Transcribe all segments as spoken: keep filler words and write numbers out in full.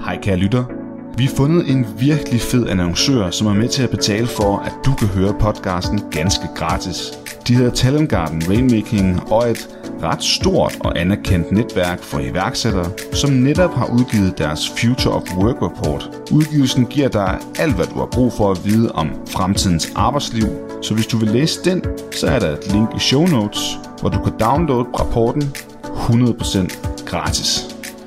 Hej kære lytter. Vi har fundet en virkelig fed annoncør, som er med til at betale for, at du kan høre podcasten ganske gratis. De hedder Talent Garden Rainmaking og er et ret stort og anerkendt netværk for iværksættere, som netop har udgivet deres Future of Work Report. Udgivelsen giver dig alt, hvad du har brug for at vide om fremtidens arbejdsliv. Så hvis du vil læse den, så er der et link i show notes, hvor du kan downloade rapporten hundrede procent gratis.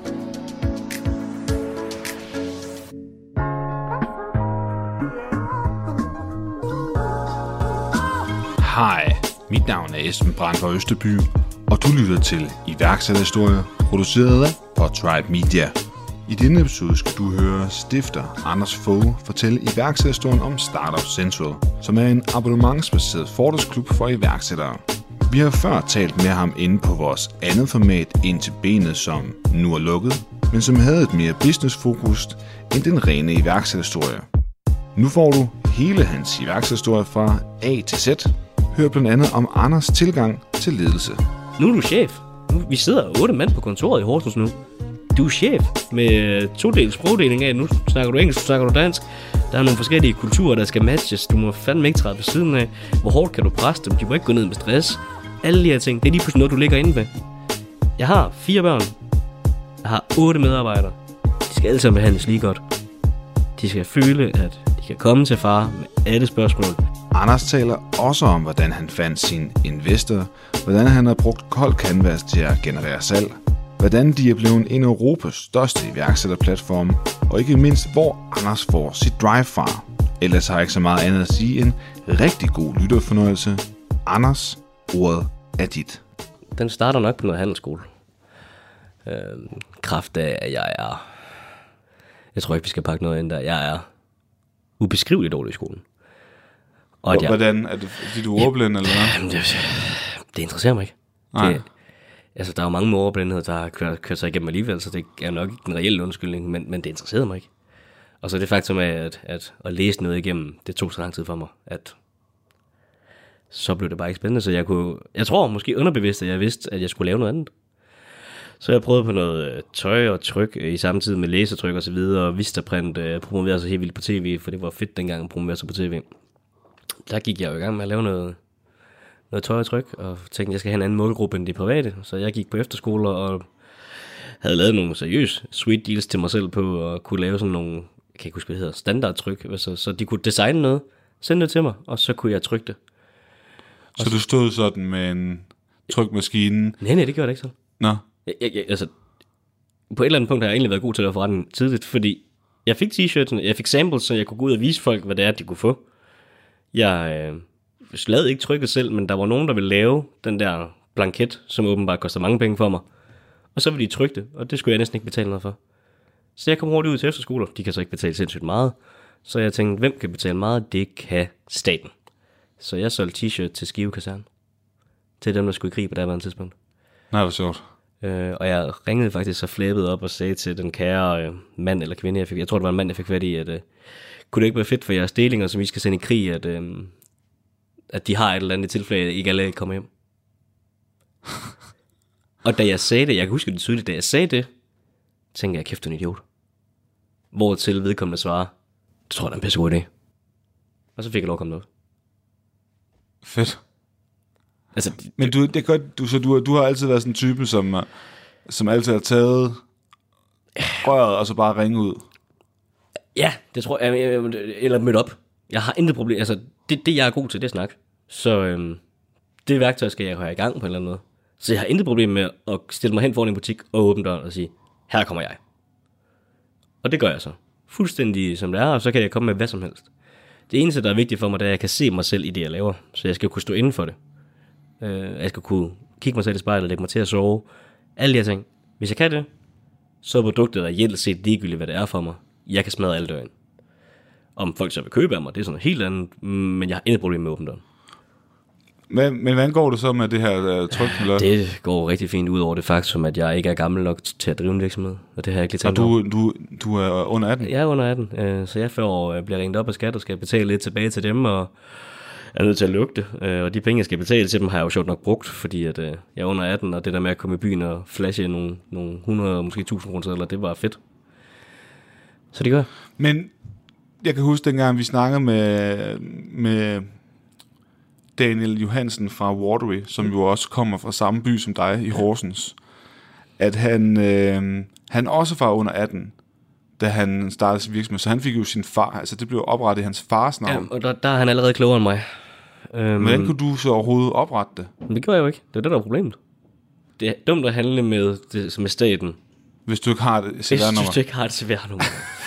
Hej, mit navn er Esben Brandgaard Østerby, og du lytter til iværksætterhistorier, produceret af Podtribe Media. I denne episode skal du høre stifter Anders Fogh fortælle iværksætterhistorien om Startup Central, som er en abonnementsbaseret fordragsklub for iværksættere. Vi har før talt med ham inde på vores andet format Ind til benet, som nu er lukket, men som havde et mere business-fokus end den rene iværksætterhistorie. Nu får du hele hans iværksætterhistorie fra A til Z. Hør blandt andet om Anders tilgang til ledelse. Nu er du chef. Nu, vi sidder otte mand på kontoret i Horsens nu. Du er chef med todelt sprogdeling af. Nu snakker du engelsk, nu snakker du dansk. Der er nogle forskellige kulturer, der skal matches. Du må fandme ikke træde ved siden af. Hvor hårdt kan du presse dem? De må ikke gå ned med stress. Alle de her ting, det er lige pludselig noget, du ligger inde ved. Jeg har fire børn. Jeg har otte medarbejdere. De skal alle sammen behandles lige godt. De skal føle, at de kan komme til far med alle spørgsmål. Anders taler også om, hvordan han fandt sin investor, hvordan han har brugt kold canvas til at generere salg, hvordan de er blevet en af Europas største iværksætterplatform, og ikke mindst, hvor Anders får sit drive fra. Ellers har jeg ikke så meget andet at sige end rigtig god lytterfornøjelse. Anders, ordet er dit. Den starter nok på noget handelsskole. Øh, kraft af, at jeg er... Jeg tror ikke, vi skal pakke noget ind der. Jeg er ubeskriveligt dårlig i skolen. Og jeg, hvordan? Er det fordi du er ordblind, eller hvad? Det, det interesserer mig ikke. Det, altså, der er jo mange med ordblindhed, der har kørt, kørt sig igennem alligevel, så det er nok ikke den reelle undskyldning, men, men det interesserede mig ikke. Og så det faktum af, at, at, at læse noget igennem, det tog så lang tid for mig, at så blev det bare ikke spændende, så jeg kunne, jeg tror måske underbevidst, at jeg vidste, at jeg skulle lave noget andet. Så jeg prøvede på noget tøj og tryk i samtidig med læsetryk og så videre, og Vistaprint uh, promoverede sig helt vildt på tv, for det var fedt dengang at promovere sig på tv. Der gik jeg jo i gang med at lave noget, noget tøj og tryk, og tænkte, at jeg skal have en anden målgruppe end de private. Så jeg gik på efterskoler og havde lavet nogle seriøse sweet deals til mig selv på, og kunne lave sådan nogle, jeg kan ikke huske, hvad det hedder, standardtryk, så, så de kunne designe noget, sende det til mig, og så kunne jeg trykke det. Så, så du stod sådan med en trykmaskine? Nej, nej, det gjorde det ikke så. Nå. Jeg, jeg, jeg, altså, på et eller andet punkt har jeg egentlig været god til at forrette den tidligt, fordi jeg fik t-shirts, jeg fik samples, så jeg kunne gå ud og vise folk, hvad det er, de kunne få. Jeg øh, lavede ikke trykket selv, men der var nogen, der ville lave den der blanket, som åbenbart koster mange penge for mig. Og så ville de trykke det, og det skulle jeg næsten ikke betale noget for. Så jeg kom hurtigt ud til efterskoler. De kan så ikke betale sindssygt meget. Så jeg tænkte, hvem kan betale meget? Det kan staten. Så jeg solgte t-shirt til Skive Kaserne. Til dem, der skulle i krig på det her tidspunkt. Nej, hvor sjovt. Øh, og jeg ringede faktisk så flæbet op og sagde til den kære øh, mand eller kvinde, jeg fik, jeg tror det var en mand, jeg fik fat i, at øh, kunne det ikke være fedt for jeres delinger, som vi skal sende i krig, at, øh, at de har et eller andet tilfælde, at ikke alle kommer hjem. Og da jeg sagde det, jeg kan huske det tydeligt, da jeg sagde det, tænkte jeg, kæft, du er en idiot. Hvortil vedkommende svarer, det tror jeg, det er en pisse god idé. Og så fik jeg lov at komme noget. Fedt. Altså, men du, det godt, du, så du, du har altid været sådan en type, som, som altid har taget røret og så bare ringe ud. Ja, det tror jeg, eller mødt op. Jeg har intet problem, altså det, det jeg er god til, det er snak. Så øhm, det værktøj skal jeg have i gang på en eller anden måde. Så jeg har intet problem med at stille mig hen foran en butik og åbne døren og sige, her kommer jeg. Og det gør jeg så. Fuldstændig som det er, og så kan jeg komme med hvad som helst. Det eneste, der er vigtigt for mig, det er, at jeg kan se mig selv i det, jeg laver. Så jeg skal kunne stå inden for det. Jeg skal kunne kigge mig selv i spejlet, lægge mig til at sove. Alle de her ting. Hvis jeg kan det, så er produktet reelt set ligegyldigt, hvad det er for mig. Jeg kan smadre alle døren. Om folk så vil købe af mig, det er sådan noget helt andet, men jeg har intet problem med at åbne døren. Men, men hvordan går det så med det her uh, tryk? Det går rigtig fint ud over det faktum, at jeg ikke er gammel nok til at drive en virksomhed. Og det har jeg ikke lige tænkt over. Og du, du, du er under atten? Jeg er under atten, øh, så jeg får, øh, bliver ringet op af skat og skal betale lidt tilbage til dem, og er nødt til at lukke det. Øh, og de penge, jeg skal betale til dem, har jeg jo sjovt nok brugt, fordi at, øh, jeg er under atten, og det der med at komme i byen og flashe nogle, nogle hundrede, måske tusind kroner, eller det var fedt. Så det gør. Men jeg kan huske dengang, vi snakkede med, med Daniel Johansen fra Waterway, som jo også kommer fra samme by som dig i Horsens, at han, øh, han også var under atten, da han startede sin virksomhed. Så han fik jo sin far, altså det blev oprettet i hans fars navn. Ja, og der, der er han allerede klogere end mig. Um, Hvordan kunne du så overhovedet oprette det? Men det gjorde jeg jo ikke. Det er det, der er problemet. Det er dumt at handle med, det, med staten. Hvis du ikke har det C V R-nummer. Hvis du ikke har det C V R-nummer.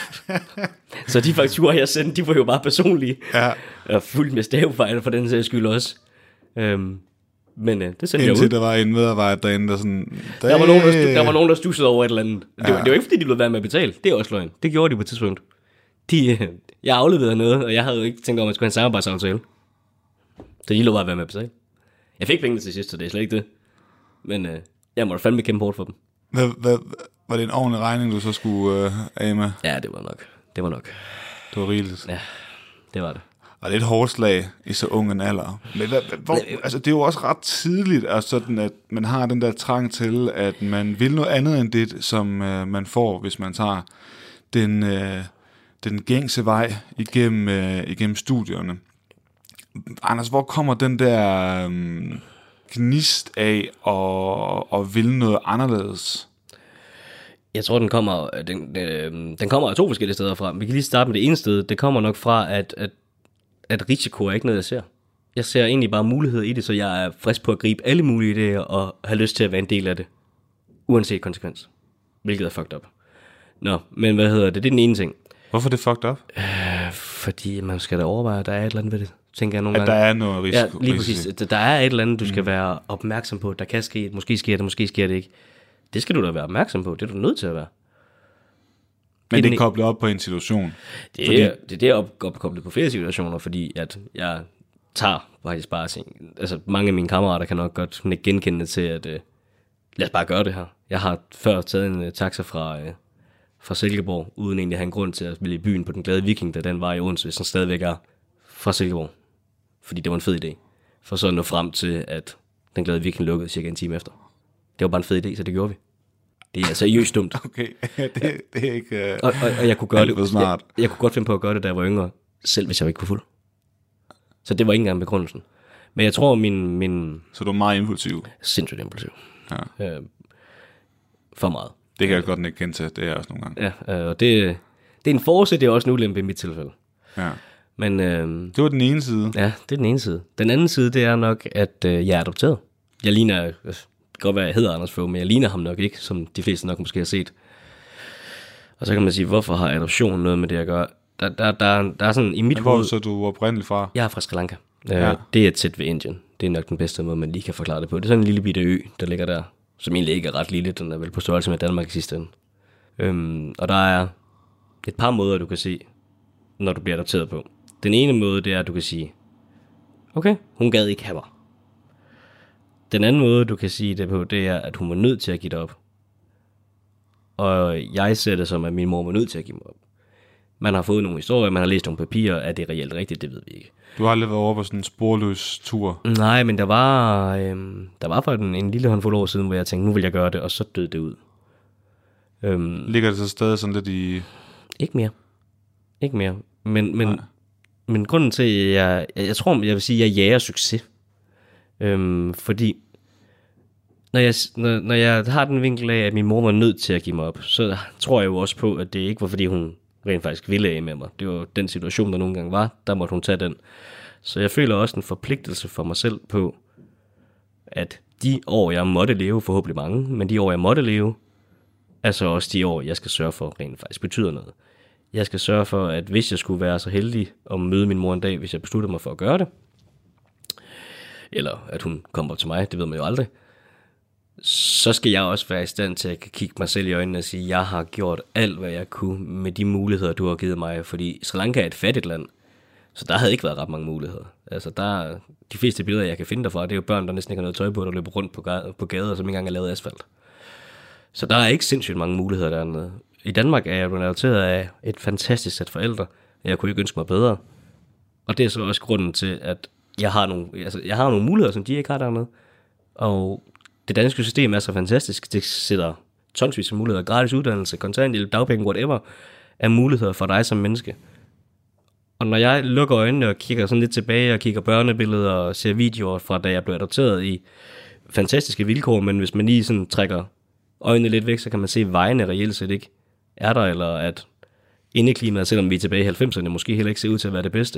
Så de fakturer, jeg sendte, de var jo bare personlige. Ja. Og fuldt med stavefejl for den sags skyld også. Um, men uh, det sendte jeg ud. Indtil der var en medarbejder derinde, der sådan... Der, der, var nogen, der, stu- der var nogen, der stussede over et eller andet. Det, ja. var, det var ikke, fordi de blev været med at betale. Det er også løgn. Det gjorde de på et tidspunkt. De, uh, jeg afleverede noget, og jeg havde jo ikke tænkt over, at man skulle have en samarbejdsaftale. Så de lå bare være med at betale. Jeg fik pengene til sidst, så det er slet ikke det. Men øh, jeg måtte fandme kæmpe hårdt for dem. Hvad, hvad, var det en ordentlig regning, du så skulle øh, af med? Ja, det var nok. Det var nok. Det var rigeligt. Ja, det var det. Og det er et hårdt slag i så ung en alder. Men hvad, hvor, altså, det er jo også ret tidligt, altså sådan, at man har den der trang til, at man vil noget andet end det, som øh, man får, hvis man tager den, øh, den gængse vej igennem, øh, igennem studierne. Anders, hvor kommer den der øhm, gnist af og, og vil noget anderledes? Jeg tror, den kommer, den, øh, den kommer af to forskellige steder fra. Vi kan lige starte med det ene sted. Det kommer nok fra, at, at, at risiko er ikke noget, jeg ser. Jeg ser egentlig bare muligheder i det, så jeg er frisk på at gribe alle mulige idéer og have lyst til at være en del af det. Uanset konsekvens. Hvilket er fucked up. Nå, men hvad hedder det? Det er den ene ting. Hvorfor er det fucked up? Øh, fordi man skal da overveje, at der er et eller andet ved det. Tænker jeg nogle at gange. Der er noget risiko. Ja, lige præcis. Der er et eller andet, du skal mm. være opmærksom på. Der kan ske, måske sker det, måske sker det ikke. Det skal du da være opmærksom på. Det er du nødt til at være. Men det er koblet op på en situation. Det, fordi... er, det er op, opkoblet på flere situationer, fordi at jeg tager faktisk bare ting. Altså mange af mine kammerater kan nok godt genkende til, at uh, lad os bare gøre det her. Jeg har før taget en uh, taxa fra, uh, fra Silkeborg, uden egentlig at have en grund til at ville i byen på Den Glade Viking, da den var i Odense, hvis den stadigvæk er fra Silkeborg. Fordi det var en fed idé. For så at nå frem til, at Den Glade Viking lukkede cirka en time efter. Det var bare en fed idé, så det gjorde vi. Det er seriøst dumt. Okay, det, det er ikke uh, og, og, og jeg kunne gøre det. Smart. Jeg, jeg kunne godt finde på at gøre det, da jeg var yngre, selv hvis jeg ikke var fuld. Så det var ikke engang begrundelsen. Men jeg tror, min... min så du er meget impulsiv? Sindssygt impulsiv. Ja. Øh, for meget. Det kan jeg godt ikke kende til, det er jeg også nogle gange. Ja, øh, og det, det er en forsæt, det er også en ulempe i mit tilfælde. Ja. Men, øh, det var den ene side. Ja, det er den ene side. Den anden side, det er nok, at øh, jeg er adopteret. Jeg ligner, det kan godt være, jeg hedder Anders Fogh, men jeg ligner ham nok ikke, som de fleste nok måske har set. Og så kan man sige, hvorfor har adoption noget med det at gøre? Der, der, der, der er sådan i mit hoved... Hvor så du var oprindeligt fra? Jeg er fra Sri Lanka. Ja. Øh, det er tæt ved Indien. Det er nok den bedste måde, man lige kan forklare det på. Det er sådan en lille bitte ø, der ligger der, som egentlig ikke er ret lille. Den er vel på størrelse med Danmark i sidste ende. Øhm, og der er et par måder, du kan se, når du bliver adopteret på. Den ene måde, det er, at du kan sige, okay, hun gad ikke have mig. Den anden måde, du kan sige det på, det er, at hun var nødt til at give det op. Og jeg ser det som, at min mor var nødt til at give mig op. Man har fået nogle historier, man har læst nogle papirer. Er det reelt rigtigt? Det ved vi ikke. Du har aldrig været over på sådan en sporløs tur? Nej, men der var, øhm, der var for en, en lille håndfuld år siden, hvor jeg tænkte, nu vil jeg gøre det, og så døde det ud. Øhm, Ligger det så stadig sådan lidt i... Ikke mere. Ikke mere. Men, men, men grunden til, at jeg, jeg, jeg tror, jeg vil sige, at jeg jager succes. Øhm, fordi, når jeg, når, når jeg har den vinkel af, at min mor var nødt til at give mig op, så tror jeg jo også på, at det ikke var, fordi hun rent faktisk ville af med mig. Det var den situation, der nogle gange var. Der måtte hun tage den. Så jeg føler også en forpligtelse for mig selv på, at de år, jeg måtte leve, forhåbentlig mange, men de år, jeg måtte leve, altså også de år, jeg skal sørge for, rent faktisk betyder noget. Jeg skal sørge for, at hvis jeg skulle være så heldig at møde min mor en dag, hvis jeg beslutter mig for at gøre det, eller at hun kommer op til mig, det ved man jo aldrig, så skal jeg også være i stand til at kigge mig selv i øjnene og sige, at jeg har gjort alt, hvad jeg kunne med de muligheder, du har givet mig, fordi Sri Lanka er et fattigt land, så der havde ikke været ret mange muligheder. Altså der, de fleste billeder, jeg kan finde derfra, det er jo børn, der næsten ikke har noget tøj på, der løber rundt på gader, på gader som ikke engang er lavet asfalt. Så der er ikke sindssygt mange muligheder dernede. I Danmark er jeg blevet adopteret af et fantastisk sæt forældre. Jeg kunne ikke ønske mig bedre. Og det er så også grunden til, at jeg har nogle, altså, jeg har nogle muligheder, som de ikke har dernede. Og det danske system er så fantastisk. Det sætter tonsvis af muligheder. Gratis uddannelse, kontanthjælp, dagpenge, whatever. af muligheder for dig som menneske. Og når jeg lukker øjnene og kigger sådan lidt tilbage og kigger børnebilleder og ser videoer fra da jeg blev adopteret i fantastiske vilkår, men hvis man lige sådan trækker øjnene lidt væk, så kan man se, at vejene reelt set ikke er der, eller at indeklimaet, selvom vi er tilbage i halvfemserne, måske heller ikke ser ud til at være det bedste.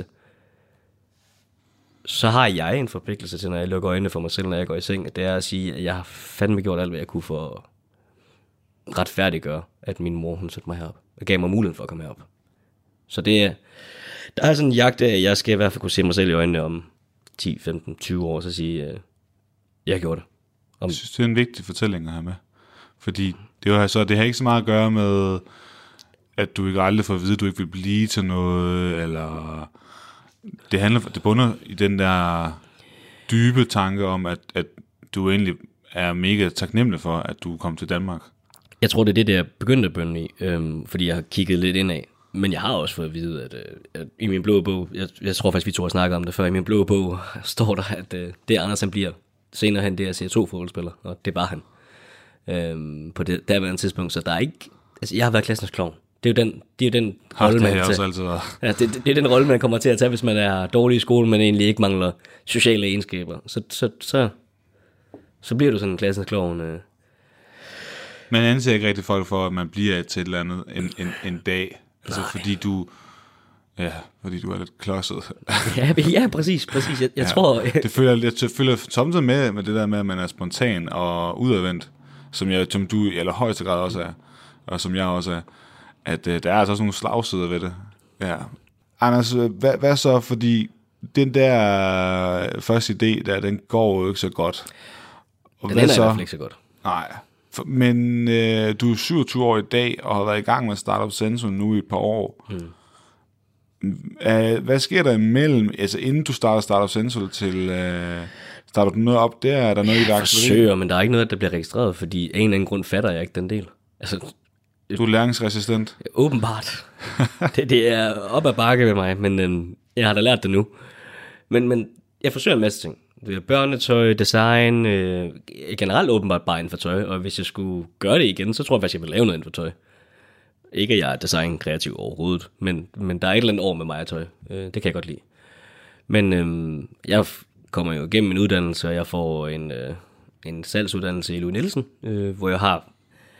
Så har jeg en forpligtelse til, når jeg lukker øjnene for mig selv, når jeg går i seng, det er at sige, at jeg har fandme gjort alt, hvad jeg kunne for at retfærdiggøre, at min mor, hun satte mig herop, og gav mig muligheden for at komme herop. Så det er, der er sådan en jagt af, at jeg skal i hvert fald kunne se mig selv i øjnene om ti, femten, tyve år, så sige, at jeg gjorde det. Om... Jeg synes, det er en vigtig fortælling at have med. Fordi det, var, så, det har ikke så meget at gøre med, at du ikke aldrig får at vide, at du ikke vil blive til noget, eller det handler, det bunder i den der dybe tanke om, at, at du egentlig er mega taknemmelig for, at du kom til Danmark. Jeg tror, det er det, jeg begyndte at bønne i, øhm, fordi jeg har kigget lidt indad. Men jeg har også fået at vide, at, at i min blå bog, jeg, jeg tror faktisk, vi to har snakket om det før, i min blå bog står der, at uh, det Anders han bliver senere hen, det er C S to-fodboldspiller, og det var han øhm, på det derværende tidspunkt. Så der er ikke, altså jeg har været klassens klovn. Det er jo den, det er jo den rolle, man også altid været. Ja, det, det, det er den rolle, man kommer til at tage, hvis man er dårlig i skolen, men egentlig ikke mangler sociale egenskaber. Så, så, så, så bliver du sådan en klassens klovn. Øh. Man anser ikke rigtig folk for, at man bliver til et eller andet en, en, en dag. Altså Nej. fordi du, ja, fordi du er lidt klodset. ja, ja, præcis, præcis. Jeg, jeg ja, tror... det føler jeg, jeg føler samtidig med, med det der med, at man er spontan og udadvendt, som, jeg, som du i allerhøjeste grad også er, og som jeg også er, at uh, der er altså også nogle slagsider ved det. Ja. Anders, hvad, hvad så, fordi den der første idé der, den går jo ikke så godt. Og den er så? i hvert fald ikke så godt. Nej. Men øh, du er syvogtyve år i dag, og har været i gang med Startup Central nu i et par år. Hmm. Æh, hvad sker der imellem, altså inden du starter Startup Central til, øh, starter du noget op der? Er der noget, ja, i jeg forsøger, men der er ikke noget, der bliver registreret, fordi af en eller anden grund fatter jeg ikke den del. Altså, du er læringsresistent? Åbenbart. det, det er op ad bakke med mig, men øh, jeg har da lært det nu. Men, men jeg forsøger en masse ting. Det er børnetøj, design, øh, generelt åbenbart bare inden for tøj, og hvis jeg skulle gøre det igen, så tror jeg faktisk, jeg vil lave noget inden for tøj. Ikke at jeg er design-kreativ overhovedet, men, men der er et eller andet år med mig og tøj. Øh, det kan jeg godt lide. Men øh, jeg kommer jo igennem min uddannelse, og jeg får en, øh, en salgsuddannelse i Louis Nielsen, øh, hvor jeg har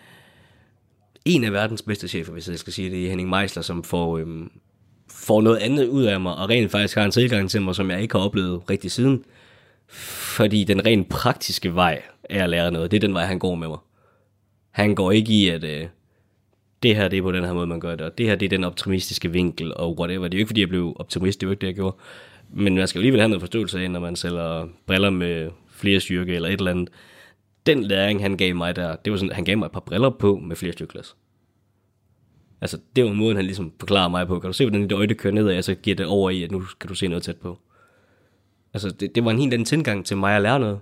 en af verdens bedste chefer, hvis jeg skal sige det, Henning Meisler, som får, øh, får noget andet ud af mig, og rent faktisk har en tilgang til mig, som jeg ikke har oplevet rigtig siden. Fordi den rent praktiske vej er at lære noget. Det er den vej, han går med mig. Han går ikke i, at øh, det her det er på den her måde, man gør det, og det her det er den optimistiske vinkel, og whatever. Det er jo ikke, fordi jeg blev optimist, det er jo ikke det, jeg gjorde. Men man skal jo alligevel have noget forståelse af, når man sælger briller med flere styrke eller et eller andet. Den læring, han gav mig der, det var sådan, han gav mig et par briller på med flere styrkeglas. Altså, det var måden, han ligesom forklarer mig på. Kan du se, hvordan dit øje kører nedad, og så giver det over i, at nu kan du se noget tæt på. Altså, det, det var en helt anden tilgang til mig at lære noget.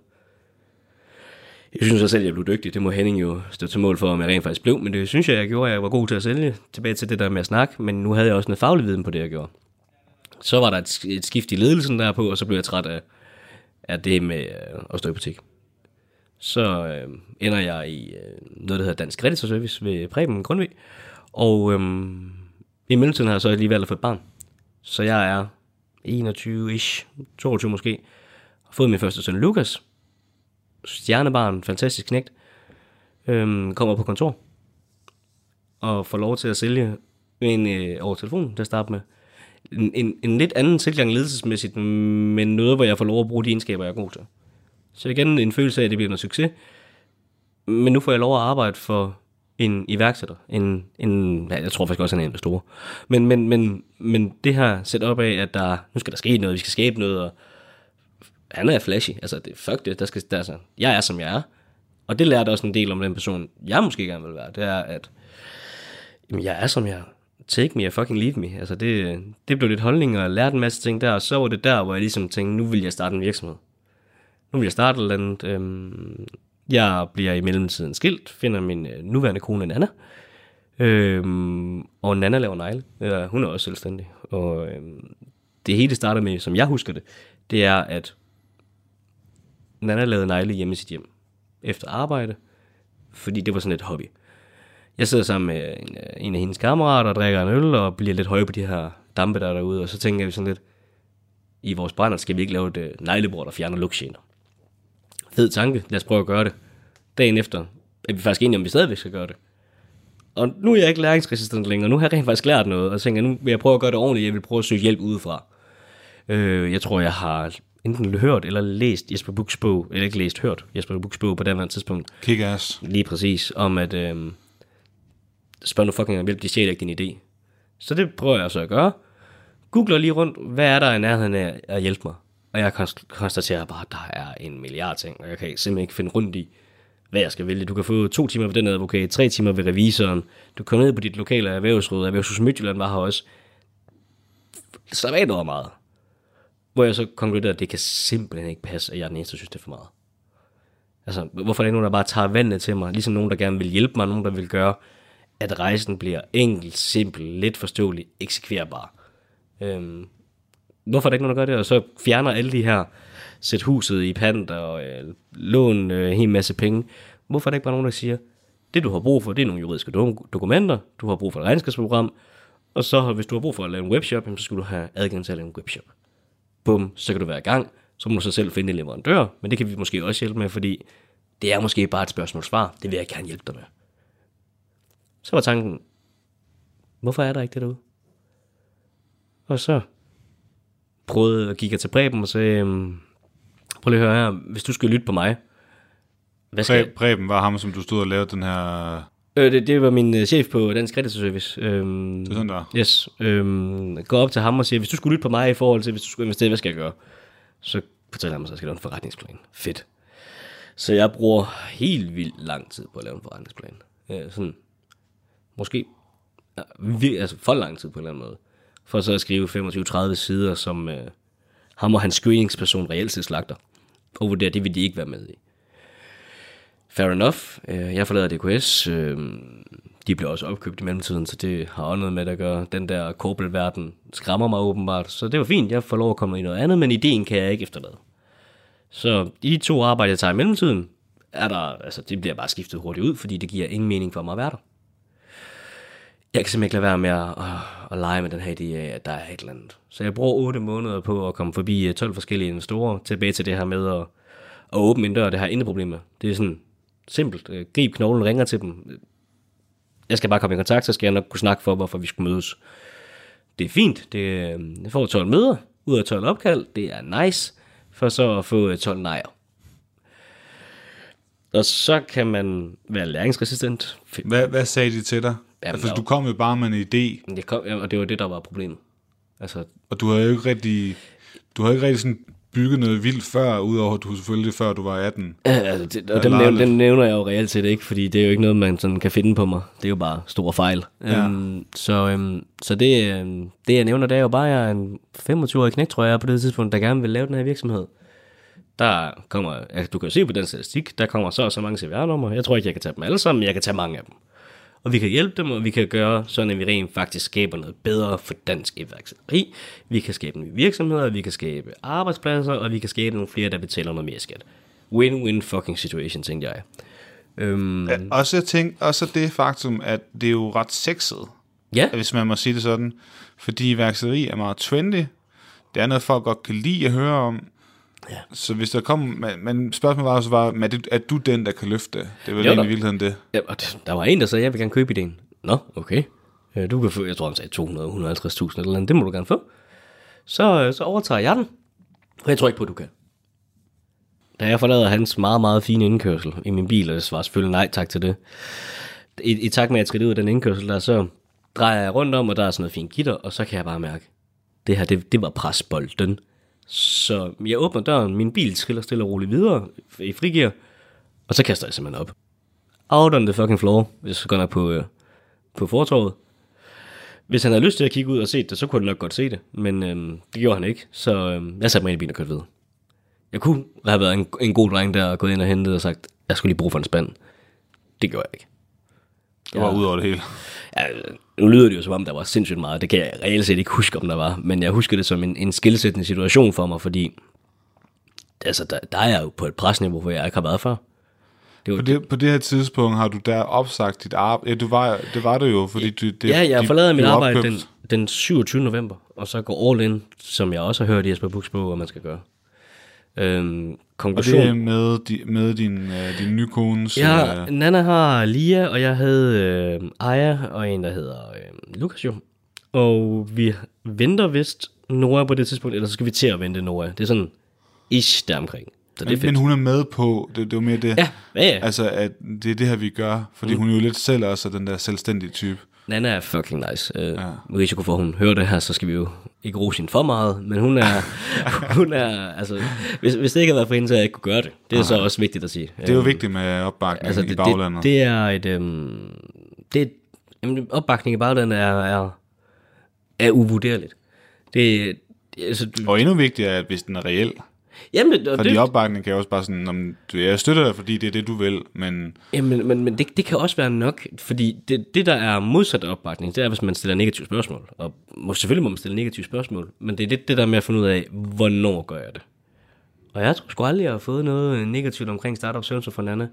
Jeg synes også selv, at jeg blev dygtig. Det må Henning jo stå til mål for, om jeg rent faktisk blev. Men det synes jeg, jeg gjorde. Jeg var god til at sælge. Tilbage til det der med at snakke. Men nu havde jeg også noget faglig viden på det, jeg gjorde. Så var der et, et skift i ledelsen derpå, og så blev jeg træt af, af det med øh, at stå i butik. Så øh, ender jeg i øh, noget, der hedder Dansk Kreditorservice ved Preben Grundtvig. Og øh, i mellemtiden har jeg så lige valgt at få et barn. Så jeg er enogtyve-ish, toogtyve måske, har fået min første søn Lukas, stjernebarn, fantastisk knægt, øhm, kommer på kontor, og får lov til at sælge en øh, over telefonen, til at starte med. En, en, en lidt anden tilgang ledelsesmæssigt, men noget, hvor jeg får lov at bruge de egenskaber, jeg er god til. Så igen en følelse af, at det bliver noget succes, men nu får jeg lov at arbejde for en iværksætter, en, en ja, jeg tror faktisk også, han er en investor. Men, men, men, men det her set op af, at der, nu skal der ske noget, vi skal skabe noget, og han er flashy, altså det, fuck det, der skal, der, altså, jeg er som jeg er, og det lærte også en del om den person, jeg måske gerne vil være, det er, at jamen, jeg er som jeg er, take me or fucking leave me, altså det, det blev lidt holdning, og jeg lærte en masse ting der, og så var det der, hvor jeg ligesom tænkte, nu vil jeg starte en virksomhed, nu vil jeg starte et eller andet, øhm, jeg bliver i mellemtiden skilt, finder min øh, nuværende kone Nana, øhm, og Nana laver negle. Øh, hun er også selvstændig. Og øhm, det hele starter med, som jeg husker det, det er, at Nana lavede negle hjemme i sit hjem, efter arbejde, fordi det var sådan et hobby. Jeg sidder sammen med en, en af hendes kammerater og drikker en øl og bliver lidt høje på de her dampe, der er derude. Og så tænker vi sådan lidt, i vores brænder skal vi ikke lave et neglebord, der fjerner lugtgener. Fed tanke, lad os prøve at gøre det. Dagen efter er vi faktisk enige om, vi stadigvæk skal gøre det. Og nu er jeg ikke læringsresistent længere, nu har jeg rent faktisk lært noget, og tænker, nu vil jeg prøve at gøre det ordentligt, jeg vil prøve at søge hjælp udefra. Øh, jeg tror, jeg har enten hørt eller læst Jesper Buchs bog, eller ikke læst, hørt Jesper Buchs bog på det her tidspunkt. Kick-ass. Lige præcis, om at øh, spørg nu fucking om hjælp, de siger ikke din idé. Så det prøver jeg så at gøre. Googler lige rundt, hvad er der i nærheden af at hjælpe mig? Og jeg konstaterer bare, at der er en milliard ting, og jeg kan simpelthen ikke finde rundt i, hvad jeg skal vælge. Du kan få to timer ved den advokat, tre timer ved revisoren. Du kan ned på dit lokale erhvervsråd, Erhvervshus Midtjylland var her også. Så var det over meget. Hvor jeg så konkluderede, at det kan simpelthen ikke passe, at jeg er den eneste, der synes, det er for meget. Altså, hvorfor er der ikke nogen, der bare tager vandet til mig? Ligesom nogen, der gerne vil hjælpe mig, nogen, der vil gøre, at rejsen bliver enkel, simpel, let forståelig, eksekverbar. Øhm, hvorfor er der ikke nogen, der gør det? Og så fjerner alle de her, sæt huset i pant og øh, lån øh, en hel masse penge. Hvorfor er der ikke bare nogen, der siger, det du har brug for, det er nogle juridiske do- dokumenter, du har brug for et regnskabsprogram, og så hvis du har brug for at lave en webshop, så skal du have adgang til at lave en webshop. Bum, så kan du være i gang, så må du så selv finde en leverandør, men det kan vi måske også hjælpe med, fordi det er måske bare et spørgsmål-svar, det vil jeg gerne hjælpe dig med. Så var tanken, hvorfor er der ikke det derude? Og så prøvede at kigge til Preben og sagde, prøv lige at høre her, hvis du skal lytte på mig, hvad skal Preben var ham, som du stod og lavede den her... Øh, det, det var min uh, chef på Dansk Kreditservice. Øhm, det er sådan der? Yes. Øhm, gå op til ham og siger, hvis du skulle lytte på mig i forhold til, hvis du skulle investere, hvad skal jeg gøre? Så fortæller han mig, så jeg skal lave en forretningsplan. Fedt. Så jeg bruger helt vildt lang tid på at lave en forretningsplan. Øh, sådan, måske, ja, vir, altså for lang tid på en eller anden måde. For så at skrive femogtyve til tredive sider, som øh, ham og hans screeningsperson reelt set slagter. Og vurderer, det vil de ikke være med i. Fair enough. Jeg forlader D K S. De blev også opkøbt i mellemtiden, så det har også noget med at gøre. Den der corporate-verden skræmmer mig åbenbart. Så det var fint. Jeg får lov at komme i noget andet, men ideen kan jeg ikke efterlade. Så i de to arbejder, jeg tager i mellemtiden, er der, altså det bliver bare skiftet hurtigt ud, fordi det giver ingen mening for mig at være der. Jeg kan simpelthen ikke lade være med at, at, at lege med den her idé af, at der er et eller andet. Så jeg bruger otte måneder på at komme forbi tolv forskellige investorer, tilbage til det her med at, at åbne en dør, det her intet problem med. Det er sådan simpelt. Grib knoglen, ringer til dem. Jeg skal bare komme i kontakt, så skal jeg nok kunne snakke for, hvorfor vi skulle mødes. Det er fint. Det, jeg får tolv møder, ud af tolv opkald. Det er nice, for så at få tolv nejer. Og så kan man være læringsresistent. Hvad, hvad sagde de til dig? Jamen, altså, du kom jo bare med en idé. Jeg kom, og det var det, der var problemet. Altså, og du har jo ikke rigtig, du har ikke rigtig sådan bygget noget vildt før, udover du selvfølgelig før du var atten. Ja, altså, det, og dem nævner, dem nævner jeg jo reelt set ikke, fordi det er jo ikke noget, man sådan kan finde på mig. Det er jo bare store fejl. Ja. Um, så um, så det, um, det, jeg nævner, det er jo bare, jeg er en femogtyve-årig knægt, tror jeg, på det tidspunkt, der gerne vil lave den her virksomhed. Der kommer, altså, du kan jo se på den statistik, der kommer så og så mange C V R-numre. Jeg tror ikke, jeg kan tage dem alle sammen, men jeg kan tage mange af dem. Og vi kan hjælpe dem, og vi kan gøre sådan, at vi rent faktisk skaber noget bedre for dansk iværksætteri. Vi kan skabe nye virksomheder, vi kan skabe arbejdspladser, og vi kan skabe nogle flere, der betaler noget mere skat. Win-win fucking situation, tænkte jeg. Øhm, ja, også, jeg tænkte, også det faktum, at det er jo ret sexet, ja. Hvis man må sige det sådan. Fordi iværksætteri er meget trendy. Det er noget, folk godt kan lide at høre om. Ja. Så hvis der kommer, men spørgsmålet var også, var, er, det, er du den, der kan løfte det? Det var jo, egentlig i virkeligheden det. Ja, og der var en, der sagde, jeg vil gerne købe ideen. Nå, okay. Du kan få, jeg tror han sagde to hundrede til et hundrede og halvtreds tusind eller andet, det må du gerne få. Så, så overtager jeg den, og jeg tror ikke på, at du kan. Da jeg forlader hans meget, meget fine indkørsel i min bil, og det svarer selvfølgelig nej tak til det. I, i takt med, at jeg træder ud af den indkørsel der, så drejer jeg rundt om, og der er sådan noget fint gitter, og så kan jeg bare mærke, det her, det, det var presbolden. Så jeg åbner døren, min bil triller stille og roligt videre i frigear, og så kaster jeg simpelthen op. Out on the fucking floor, hvis jeg går nok på, øh, på fortorvet. Hvis han havde lyst til at kigge ud og se det, så kunne han nok godt se det, men øh, det gjorde han ikke, så øh, jeg satte mig ind i bilen og kørte videre. Jeg kunne have været en, en god dreng der og gået ind og hentet og sagt, jeg skulle lige bruge for en spand. Det gjorde jeg ikke. Det var ja. Ud over det hele. Ja, nu lyder det jo som om, der var sindssygt meget. Det kan jeg reelt set ikke huske, om der var. Men jeg husker det som en, en skilsættende situation for mig, fordi altså, der, der er jeg jo på et presniveau, hvor jeg ikke har været før. Det var, på, det, på det her tidspunkt har du der opsagt dit arbejde. Ja, du var, det var du jo, fordi du... Det, ja, jeg de, forlader mit arbejde opkøbt. den, den syvogtyvende november, og så går all in, som jeg også har hørt i Jesper Buchs bog, hvad man skal gøre. Øhm, konklusion. Og det er med, di, med din, øh, din nye kones... Ja, øh, Nana har Lia, og jeg havde øh, Aya, og en, der hedder øh, Lukas jo. Og vi venter vist Nora på det tidspunkt, eller så skal vi til at vente Nora. Det er sådan ish deromkring. Så det er men, fedt. men hun er med på, det, det var mere det, Ja, ja, ja. altså at det er det her, vi gør, fordi mm. hun er jo lidt selv også den der selvstændige type. Nana er fucking nice. Uh, Ja. med risiko for, at hun hører det her, så skal vi jo ikke rose hende for meget, men hun er, hun er altså, hvis, hvis det ikke havde været for hende, så havde jeg ikke kunne gøre det. Det er så også vigtigt at sige. Det er jo Um, vigtigt med opbakning altså, i det, baglandet. det, det er et, um, det er, jamen, opbakning i baglandet er, er, er uvurderligt. Det, altså, du, Og endnu vigtigere er, at hvis den er reel. jamen, og Fordi det, opbakning kan jo også bare sådan, om du, jeg støtter dig, fordi det er det, du vil, men... Jamen, men, men det, det kan også være nok, fordi det, det, der er modsat opbakning, det er, hvis man stiller negative spørgsmål. Og må, selvfølgelig må man stille negative spørgsmål, men det er det, det der med at finde ud af, hvornår gør jeg det. Og jeg tror sgu aldrig, jeg har fået noget negativt omkring Startup Søvnser fra Nana,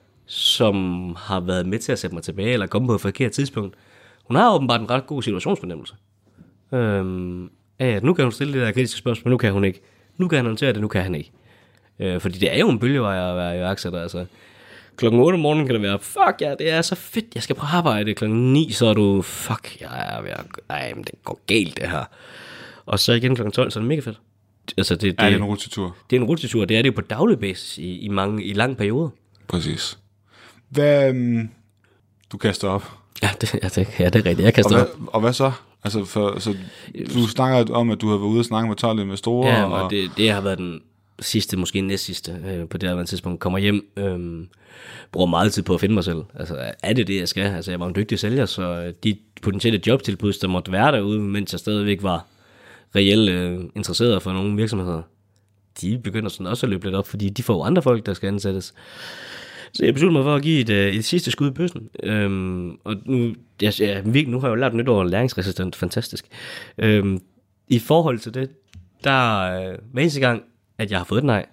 som har været med til at sætte mig tilbage, eller komme på et forkert tidspunkt. Hun har åbenbart en ret god situationsfornemmelse. Øhm, af at nu kan hun stille det der kritiske spørgsmål, nu kan hun ikke. Nu kan han håndtere det, nu kan han ikke. Øh, fordi det er jo en bølgevej at være iværksætter, altså. Klokken otte om morgenen kan det være, fuck ja, det er så fedt, jeg skal på arbejde. Klokken ni, så er du, fuck, jeg er ved at, ej, men det går galt det her. Og så igen klokken tolv, så er det mega fedt. Altså, det, det, Er det en rutetur? det er en rutetur, det er det jo på daglig basis i, i, mange, i lange perioder. Præcis. Hvad... Um, du kaster op. Ja, det, ja, det, ja, det er rigtigt, jeg kaster Og op. hvad, og hvad så? Altså, for, så du snakker om, at du har været ude og snakke med tolv investorer. Ja, og, og det, det har været den sidste, måske næst sidste, øh, på det her tidspunkt. Kommer hjem, øh, bruger meget tid på at finde mig selv. Altså, er det det, jeg skal? Altså, jeg var en dygtig sælger, så de potentielle jobtilbud, der måtte være derude, mens jeg stadigvæk var reelt øh, interesseret for nogle virksomheder, de begynder sådan også at løbe lidt op, fordi de får jo andre folk, der skal ansættes. Så jeg besluttede mig for at give et, et sidste skud i bøssen. Øhm, og nu, jeg, jeg, nu har jeg jo lært nyt over læringsresistent, fantastisk. Øhm, I forhold til det, der øh, hver eneste gang, at jeg har fået et nej,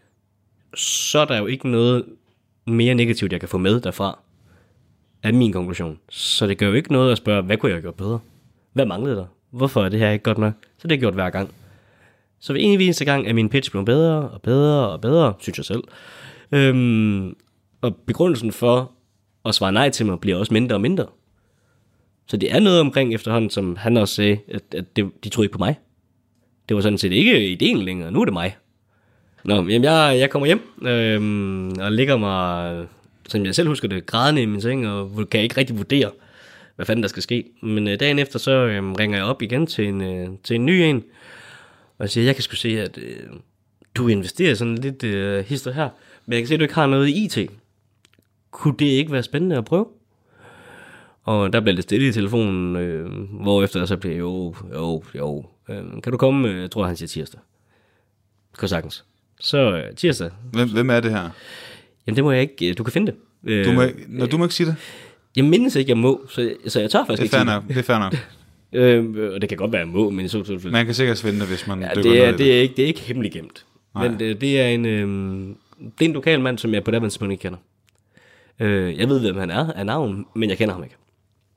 så er der jo ikke noget mere negativt, jeg kan få med derfra, af min konklusion. Så det gør jo ikke noget at spørge, hvad kunne jeg have gjort bedre? Hvad manglede der? Hvorfor er det her ikke godt nok? Så det har jeg gjort hver gang. Så hver eneste gang er min pitch blevet bedre og bedre og bedre, synes jeg selv. Øhm, og begrundelsen for at svare nej til mig bliver også mindre og mindre. Så det er noget omkring efterhånden, som han også sagde, at, at det, de troede ikke på mig. Det var sådan set ikke ideen længere, nu er det mig. Nå, jamen jeg, jeg kommer hjem øhm, og ligger mig, som jeg selv husker det, grædende i min seng, og kan ikke rigtig vurdere, hvad fanden der skal ske. Men øh, dagen efter, så øhm, ringer jeg op igen til en, øh, til en ny en, og siger, jeg kan sgu se, at øh, du investerer sådan lidt øh, hister her, men jeg kan se, at du ikke har noget i I T. Kunne det ikke være spændende at prøve? Og der blev det stille i telefonen, øh, hvorefter der så blev, jo, jo, jo, øh, kan du komme, jeg tror han siger tirsdag. Kan sagtens. Så øh, tirsdag. Hvem, hvem er det her? Jamen det må jeg ikke, du kan finde det. Øh, Du må, ikke- når du må ikke sige det? Jeg mindes ikke, jeg må, så, så jeg tør faktisk Det er ikke fair nok. Det er fair nok. øh, og det kan godt være, jeg må, men i så tilfælde. Man kan sikkert svinde det, hvis man Ja, dykker det, ned er, i det. det, er ikke, det er ikke hemmelig gemt. Nej. Men det, det er en øh, det er en lokal mand, som jeg på det her tidspunkt ikke kender. Øh, jeg ved, hvem han er af navn, men jeg kender ham ikke.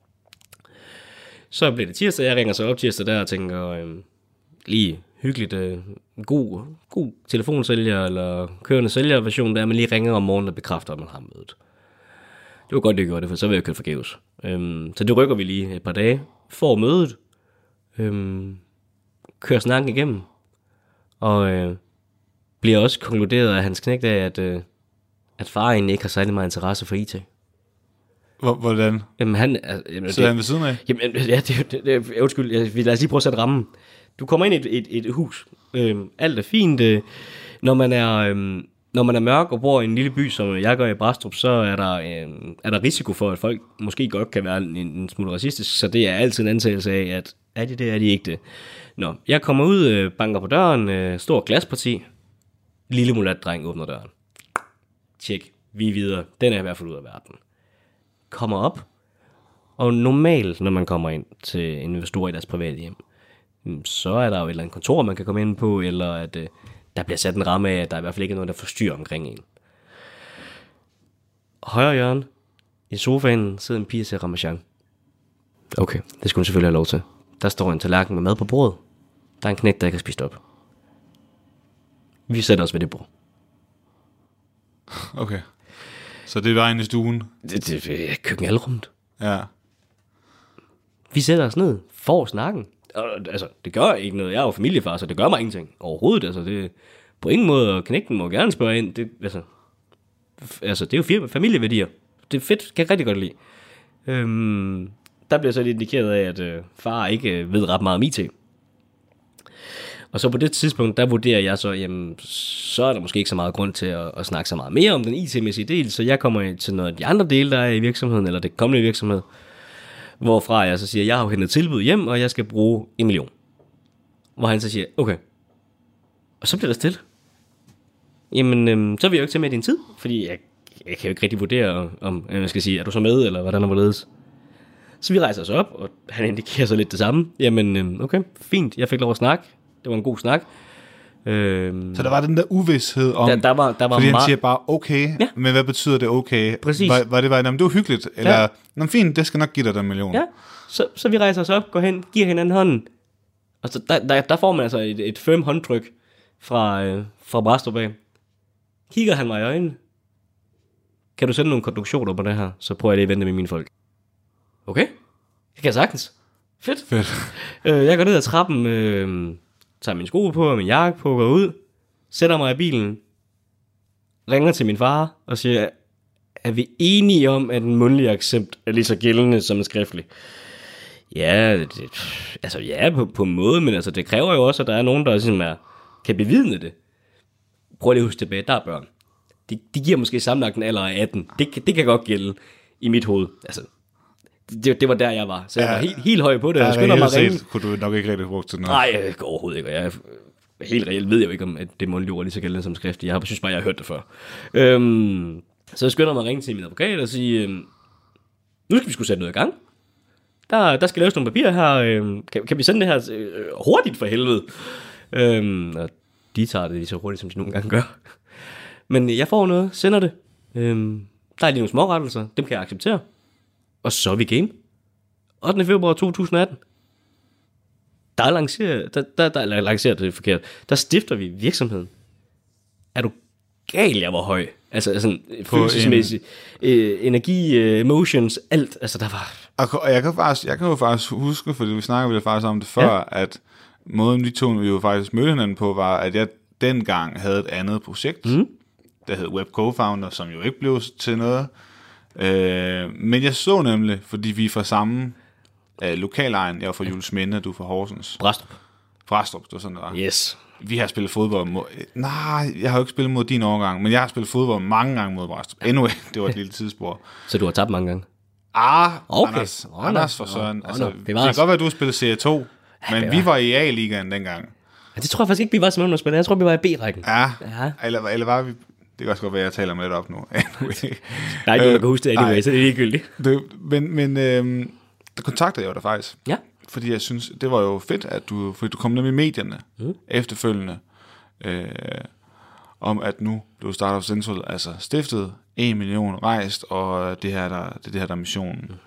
Så bliver det tirsdag, jeg ringer så op tirsdag der og tænker, øh, lige hyggeligt, øh, god, god telefonsælger eller kørende sælgerversion, der man lige ringer om morgenen og bekræfter, at man har mødet. Det var godt, det gjorde det, for så vil jeg køre forgæves. Øhm, så det rykker vi lige et par dage, får mødet, øhm, kører snakken igennem, og øh, bliver også konkluderet af hans knægt af, at, øh, at far egentlig ikke har særlig meget interesse for I T. Hvor- Hvordan? Jamen han... Altså, jamen, Sidder han ved siden af? Jamen, ja, det, det, det, undskyld, jeg, lad os lige prøve at sætte rammen. Du kommer ind i et, et, et hus. Øhm, alt er fint. Øh, når, man er, øhm, når man er mørk og bor i en lille by, som jeg gør i Brastrup, så er der, øhm, er der risiko for, at folk måske godt kan være en, en smule racistisk. Så det er altid en antagelse af, at er de det, er de ikke det. Nå, jeg kommer ud, øh, banker på døren, øh, stor glasparti. Lille mulat-dreng åbner døren. Tjek, vi er videre. Den er i hvert fald ud af verden. Kommer op, og normalt, når man kommer ind til investorer i deres private hjem, så er der jo et eller andet kontor, man kan komme ind på, eller at øh, der bliver sat en ramme af, at der i hvert fald ikke er noget, der forstyrrer omkring en. højre hjørne, i sofaen, sidder en pige og ser Ramachan. Okay, det skulle hun selvfølgelig have lov til. Der står en tallerken med mad på bordet. Der er en knægt, der ikke har spist op. Vi sætter os ved det bord. Okay. Så det var inde i stuen? Det, det, det er køkkenalrummet. Ja. Vi sætter os ned, får snakken. Og, altså, det gør ikke noget. Jeg er jo familiefar, så det gør mig ingenting. Overhovedet, altså. Det, på ingen måde, og knægten må gerne spørge ind. Det, altså, altså, det er jo firma, familieværdier. Det er fedt, kan jeg rigtig godt lide. Øhm, der bliver så lidt indikeret af, at øh, far ikke øh, ved ret meget om I T. Og så på det tidspunkt, der vurderer jeg så, jamen, så er der måske ikke så meget grund til at, at snakke så meget mere om den I T-mæssige del, så jeg kommer til noget af de andre dele, der er i virksomheden, eller det kommende virksomhed, hvorfra jeg så siger, jeg har jo hentet tilbud hjem, og jeg skal bruge en million. Hvor han så siger, okay. Og så bliver der stille. Jamen, øhm, så vil jeg jo ikke tage med din tid, fordi jeg, jeg kan jo ikke rigtig vurdere, om jeg skal sige, er du så med, eller hvordan er hvorledes. Så vi rejser os op, og han indikerer så lidt det samme. Jamen, øhm, okay, fint, jeg fik lov at snakke. Det var en god snak. Øhm, så der var den der uvidshed om, der, der var, der var fordi han meget... siger bare okay, ja. Men hvad betyder det okay? Præcis. Var, var det bare, det var hyggeligt, eller, ja. Nå fint, det skal nok give dig den million. Ja, så, så vi rejser os op, går hen, giver hinanden hånden, og så der, der, der får man altså et, et firm håndtryk fra, øh, fra Brastrup af. Kigger han mig i øjnene, kan du sende nogle konstruktioner på det her, så prøver jeg det at vente med mine folk. Okay, det kan jeg sagtens. Fedt. Fedt. Øh, jeg går ned ad trappen, øh, tager mine sko på og min jakke på, går ud, sætter mig i bilen, ringer til min far og siger, er vi enige om, at en mundtlig accept er lige så gældende som en skriftlig? Ja, det, altså ja, på, på en måde, men altså, det kræver jo også, at der er nogen, der ligesom er, kan bevidne det. Prøv lige at huske tilbage, der er børn. De, de giver måske sammenlagt en alder af atten. Det, det kan godt gælde i mit hoved. Altså, det, det var der, jeg var. Så jeg ja, var helt, helt høj på det. Ja, jeg skynder mig at ringe. Kunne du nok ikke rigtig bruge til noget? Nej, jeg overhovedet ikke. Jeg helt reelt ved jeg jo ikke, om at det mundtlige ord er lige så gældende som skrift. Jeg synes bare, jeg har hørt det før. Øhm, så jeg skynder mig at ringe til min advokat og sige, øhm, nu skal vi sgu sætte noget i gang. Der, der skal laves nogle papirer her. Øhm, kan, kan vi sende det her øh, hurtigt for helvede? Øhm, og de tager det lige så hurtigt, som de nogle gange gør. Men jeg får noget, sender det. Øhm, der er lige nogle smårettelser, dem kan jeg acceptere. Og så er vi game. ottende februar to tusind atten. Der lancerer, der, der, der, der lancerer det forkert. Der stifter vi virksomheden. Er du gal, jeg var høj? Altså sådan følelsesmæssigt, en... øh, energi, øh, emotions, alt. Altså der var... Og jeg kan, faktisk, jeg kan jo faktisk huske, fordi vi snakker jo faktisk om det før, ja. At måden vi to vi jo faktisk mødte hinanden på, var, at jeg dengang havde et andet projekt, mm. der hed Web Co-Founder, som jo ikke blev til noget. Øh, men jeg så nemlig, fordi vi er fra samme øh, lokalejen, jeg var fra Juelsminde, du er fra Horsens. Brastrup. Brastrup, det var sådan, der var. Yes. Vi har spillet fodbold mod... Nej, jeg har jo ikke spillet mod din overgang, men jeg har spillet fodbold mange gange mod Brastrup. Anyway, det var et lille tidsspor. Så du har tabt mange gange? Ah, okay. Anders, oh, Anders for søren. Oh, altså, no. det, det kan godt være, at du har spillet serie to, ja, men vi var i A-ligaen dengang. Ja, det tror jeg faktisk ikke, vi var som spiller. Jeg tror, vi var i B-rækken. Ja, ja. Eller, eller var vi... Det kan også godt være, at jeg taler med lidt op nu. Der er ikke nogen, der kan huske det anyway, så det er ligegyldigt. Det, men men øhm, der kontaktede jeg jo dig faktisk. Ja. Fordi jeg synes, det var jo fedt, at du, fordi du kom ned i medierne mm. efterfølgende, øh, om at nu du starter Sensual, altså stiftet, en million rejst, og det her, der, det, det her, der er missionen. Mm.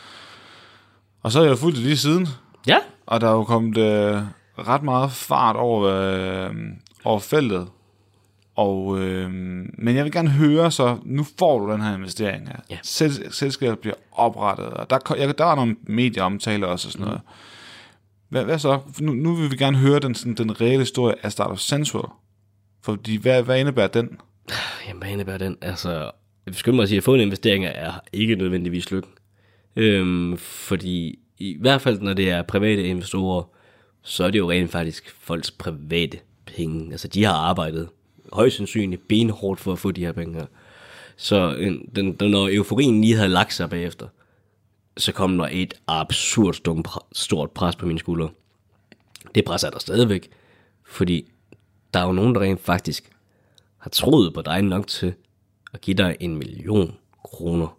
Og så har jeg jo fulgt det lige siden. Ja. Og der er jo kommet øh, ret meget fart over, øh, over feltet. Og, øh, men jeg vil gerne høre, så nu får du den her investering her. Ja. Sel- selskabet bliver oprettet, og der, jeg, der var nogle medieomtaler også og sådan noget. Hvad, hvad så? Nu, nu vil vi gerne høre den, sådan, den reelle historie af Startup Sensual. Fordi, hvad, hvad indebærer den? Jamen, hvad indebærer den? Altså, jeg vil skynde mig at sige, at få en investering er ikke nødvendigvis lykken. Øhm, fordi, i hvert fald når det er private investorer, så er det jo rent faktisk folks private penge. Altså, de har arbejdet højst sandsynligt benhårdt for at få de her penge her. Så den, den, når euforien lige havde lagt sig bagefter, så kom der et absurd stort pres på mine skuldre. Det pres er der stadigvæk, fordi der er jo nogen, der rent faktisk har troet på dig nok til at give dig en million kroner.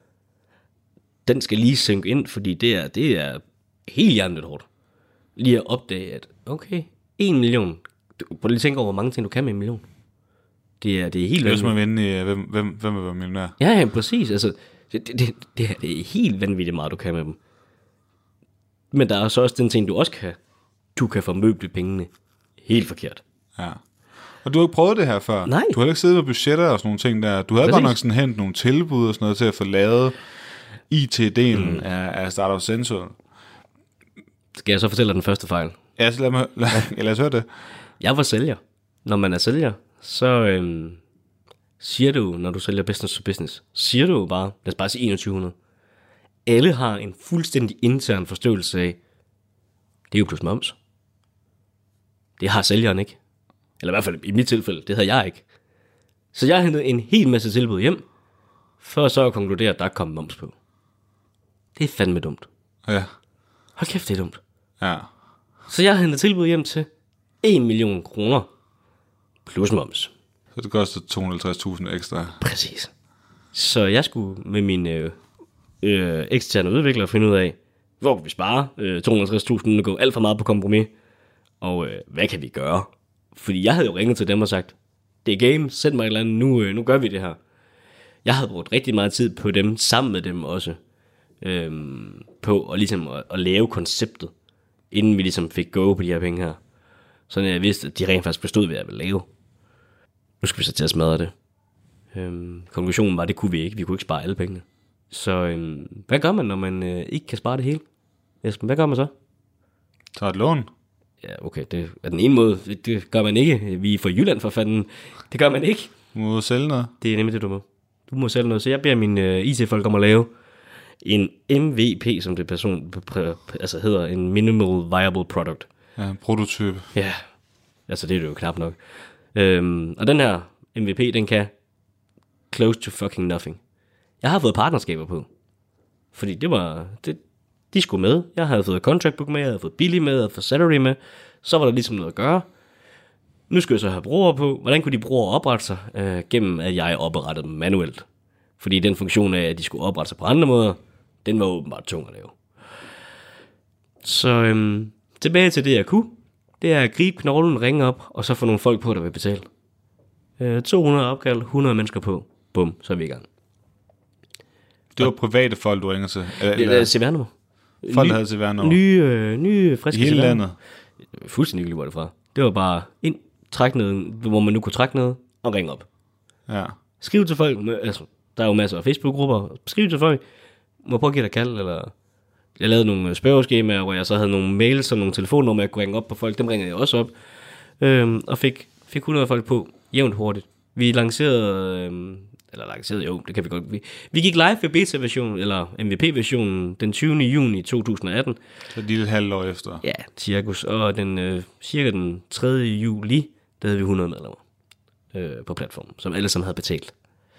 Den skal lige synke ind, fordi det er, det er helt hjernet hårdt. Lige at opdage, at okay, en million. Prøv lige at tænke over, hvor mange ting du kan med en million. Det er, det er helt Det er vanvittigt. som at vinde i, hvem, hvem, hvem vil være millionær. Ja, ja, præcis. Altså, det, det, det, det, er, det er helt vanvittigt meget, du kan med dem. Men der er så også den ting, du også kan. Du kan formøble pengene helt forkert. Ja. Og du har ikke prøvet det her før? Nej. Du har ikke siddet med budgetter og sådan nogle ting der. Du havde Præcis. bare nok sådan hentet nogle tilbud og sådan noget til at få lavet I T-delen mm. af, af Startup Central. Skal jeg så fortælle dig den første fejl? Ja, så lad mig, lad, ja, lad os høre det. Jeg var sælger. Når man er sælger, så øhm, siger du, når du sælger business to business, siger du bare, lad os bare sige enogtyve hundrede. Alle har en fuldstændig intern forståelse af, det er jo plus moms. Det har sælgeren ikke. Eller i hvert fald i mit tilfælde, det havde jeg ikke. Så jeg hentede en hel masse tilbud hjem, for så at konkludere, at der kom moms på. Det er fandme dumt. Ja. Hold kæft, det er dumt. Ja. Så jeg hentede tilbud hjem til en million kroner plus moms. Så det koster to hundrede og halvtreds tusind ekstra. Præcis. Så jeg skulle med mine øh, øh, eksterne udviklere finde ud af, hvor kan vi spare øh, to hundrede og halvtreds tusind, og gå alt for meget på kompromis, og øh, hvad kan vi gøre? Fordi jeg havde jo ringet til dem og sagt, det er game, send mig et eller andet, nu, øh, nu gør vi det her. Jeg havde brugt rigtig meget tid på dem, sammen med dem også, øh, på at, ligesom, at, at lave konceptet, inden vi ligesom fik go på de her penge her. Sådan jeg vidste, at de rent faktisk bestod ved at lave. Nu skal vi så til at smadre det. Øhm, konklusionen var, at det kunne vi ikke. Vi kunne ikke spare alle pengene. Så øhm, hvad gør man, når man øh, ikke kan spare det hele? Esben, hvad gør man så? Tag et lån. Ja, okay, det er den ene måde. Det gør man ikke. Vi er fra Jylland for fanden. Det gør man ikke. Du må sælge noget. Det er nemlig det, du må. Du må sælge noget. Så jeg beder min øh, I T-folk om at lave en M V P, som det person altså hedder, en Minimal Viable Product. Ja, en prototype. Ja, altså det er det jo knap nok. Øhm, og den her M V P, den kan close to fucking nothing. Jeg har fået partnerskaber på. Fordi det var, det, de skulle med. Jeg havde fået contract book med, jeg havde fået Billy med, jeg havde fået salary med. Så var der ligesom noget at gøre. Nu skal jeg så have brugere på. Hvordan kunne de brugere oprette sig? Øh, gennem at jeg oprettede dem manuelt. Fordi den funktion af, at de skulle oprette sig på andre måder, den var åbenbart tung at lave. Så øhm, tilbage til det jeg kunne. Det er at gribe knoglen, ringe op, og så få nogle folk på, der vil betale. Øh, to hundrede opkald, hundrede mennesker på. Bum, så er vi i gang. Det var private folk, du ringer til? Eller, Det er C V R-nummer. Folk, der havde C V R-nummer? Nye, øh, nye friske I hele C V R. landet? Fuldstændig ligegyldigt, hvor det fra. Det var bare ind, træk ned, hvor man nu kunne trække ned, og ringe op. Ja. Skriv til folk, altså, der er jo masser af Facebook-grupper, skriv til folk, må prøve at give dig kald, eller jeg lavede nogle spørgeskemaer, hvor jeg så havde nogle mails og nogle telefonnumre, jeg kunne ringe op på folk, dem ringede jeg også op, øhm, og fik, fik hundrede folk på, jævnt hurtigt. Vi lancerede, øhm, eller lancerede, jo, det kan vi godt, vi, vi gik live ved beta-versionen, eller M V P-versionen, den tyvende juni to tusind og atten. Så lige et halvt år efter. Ja, cirkus, og den, øh, cirka den tredje juli, der havde vi hundrede medlemmer øh, på platformen, som alle sammen havde betalt.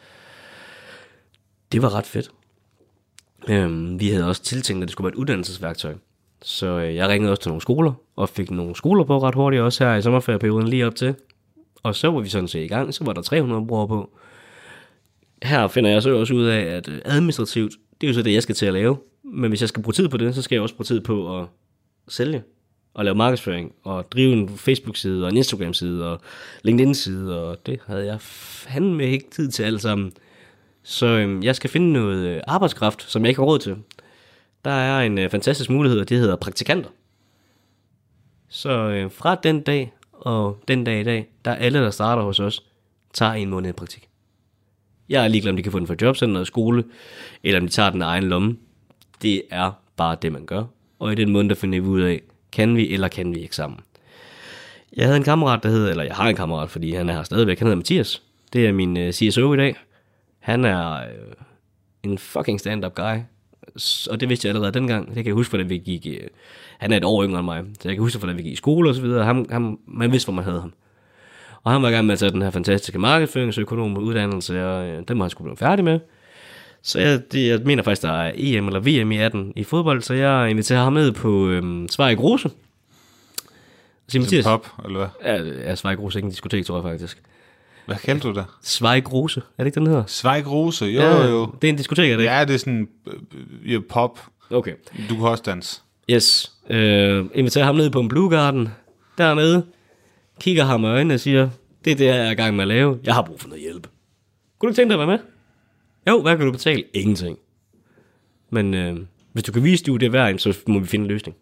Det var ret fedt. Øhm, vi havde også tiltænkt, at det skulle være et uddannelsesværktøj. Så øh, jeg ringede også til nogle skoler, og fik nogle skoler på ret hurtigt, også her i sommerferieperioden lige op til. Og så var vi sådan set i gang, så var der tre hundrede brugere på. Her finder jeg så også ud af, at administrativt, det er jo så det, jeg skal til at lave. Men hvis jeg skal bruge tid på det, så skal jeg også bruge tid på at sælge, og lave markedsføring, og drive en Facebook-side, og en Instagram-side, og LinkedIn-side, og det havde jeg fandme ikke tid til alt sammen. Så øhm, jeg skal finde noget øh, arbejdskraft, som jeg ikke har råd til. Der er en øh, fantastisk mulighed, og det hedder praktikanter. Så øh, fra den dag og den dag i dag, der er alle, der starter hos os, tager en måned i praktik. Jeg er ligeglad, om de kan få den fra jobcenter og skole, eller om de tager den af egen lomme. Det er bare det, man gør. Og i den måned, der finder vi ud af, kan vi eller kan vi ikke sammen. Jeg havde en kammerat, der hedder, eller jeg har en kammerat, fordi han er her stadigvæk, han hedder Mathias. Det er min øh, C S O i dag. Han er øh, en fucking stand-up guy, og det vidste jeg allerede dengang. Det kan jeg huske, hvordan vi gik. Øh, han er et år yngre end mig, så jeg kan huske, hvordan vi gik i skole og så videre. Han, han, man vidste, hvor man havde ham. Og han var i gang med at tage den her fantastiske markedsføringsøkonom uddannelse, og øh, den må han skulle blive færdig med. Så jeg, det, jeg mener faktisk, der er E M eller V M i atten i fodbold, så jeg inviterer ham med på øh, Zweig Rose. Som pop, eller hvad? Ja, ja Zweig Rose, ikke en diskotek, tror jeg faktisk. Hvad kaldte du det? Zweig Rose, er det ikke den hedder? Zweig Rose, jo ja, jo. Det er en diskotek, er det ikke? Ja, det er sådan ja, pop. Okay. Du kan også danse. Yes. Øh, inviterer ham ned på en Blue Garden, dernede, kigger ham i øjnene og siger, det er det, jeg er i gang med at lave. Jeg har brug for noget hjælp. Kunne du ikke tænke dig at være med? Jo, hvad kan du betale? Ingenting. Men øh, hvis du kan vise, du det er værd, så må vi finde en løsning.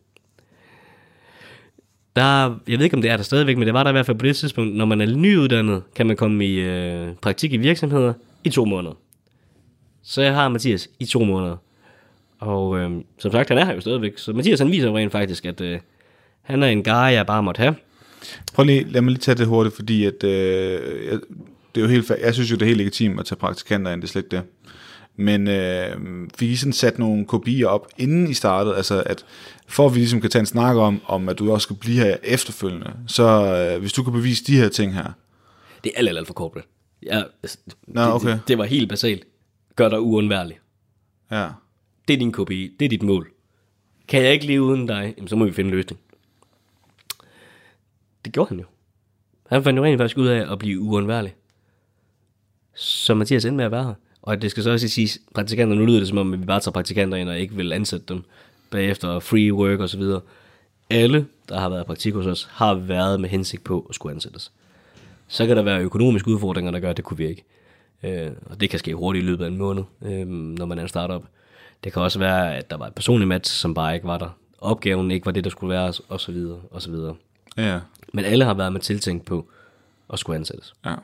Der, jeg ved ikke, om det er der stadigvæk, men det var der i hvert fald på det tidspunkt. Når man er nyuddannet, kan man komme i øh, praktik i virksomheder i to måneder. Så jeg har Mathias i to måneder. Og øh, som sagt, han er her jo stadigvæk. Så Mathias, han viser jo rent faktisk, at øh, han er en guy, jeg bare måtte have. Prøv lige, lad mig lige tage det hurtigt, fordi at, øh, jeg, det er jo helt, jeg synes jo, det er helt legitimt at tage praktikanter ind, det er slet ikke det. Men øh, fik I sådan sat nogle kopier op, inden I startede, altså at for at vi ligesom kan tage en snak om, om at du også skal blive her efterfølgende, så øh, hvis du kan bevise de her ting her. Det er alt, alt, alt for corporate. Ja, altså, Nå, det, okay. det, det var helt basalt. Gør dig uundværlig. Ja. Det er din K P I, det er dit mål. Kan jeg ikke leve uden dig, jamen, så må vi finde en løsning. Det gjorde han jo. Han fandt jo rent faktisk ud af at blive uundværlig. Så Mathias endte med at være her. Og det skal så også sige, praktikanter, nu lyder det som om, at vi bare tager praktikanter ind og ikke vil ansætte dem bagefter, free work og så videre. Alle, der har været i praktik hos os, har været med hensigt på at skulle ansættes. Så kan der være økonomiske udfordringer, der gør, at det kunne vi ikke. Øh, og det kan ske hurtigt i løbet af en måned, øh, når man er en startup. Det kan også være, at der var et personligt match, som bare ikke var der. Opgaven ikke var det, der skulle være, og så videre, og så videre. Ja. Men alle har været med tiltænkt på at skulle ansættes. Ja.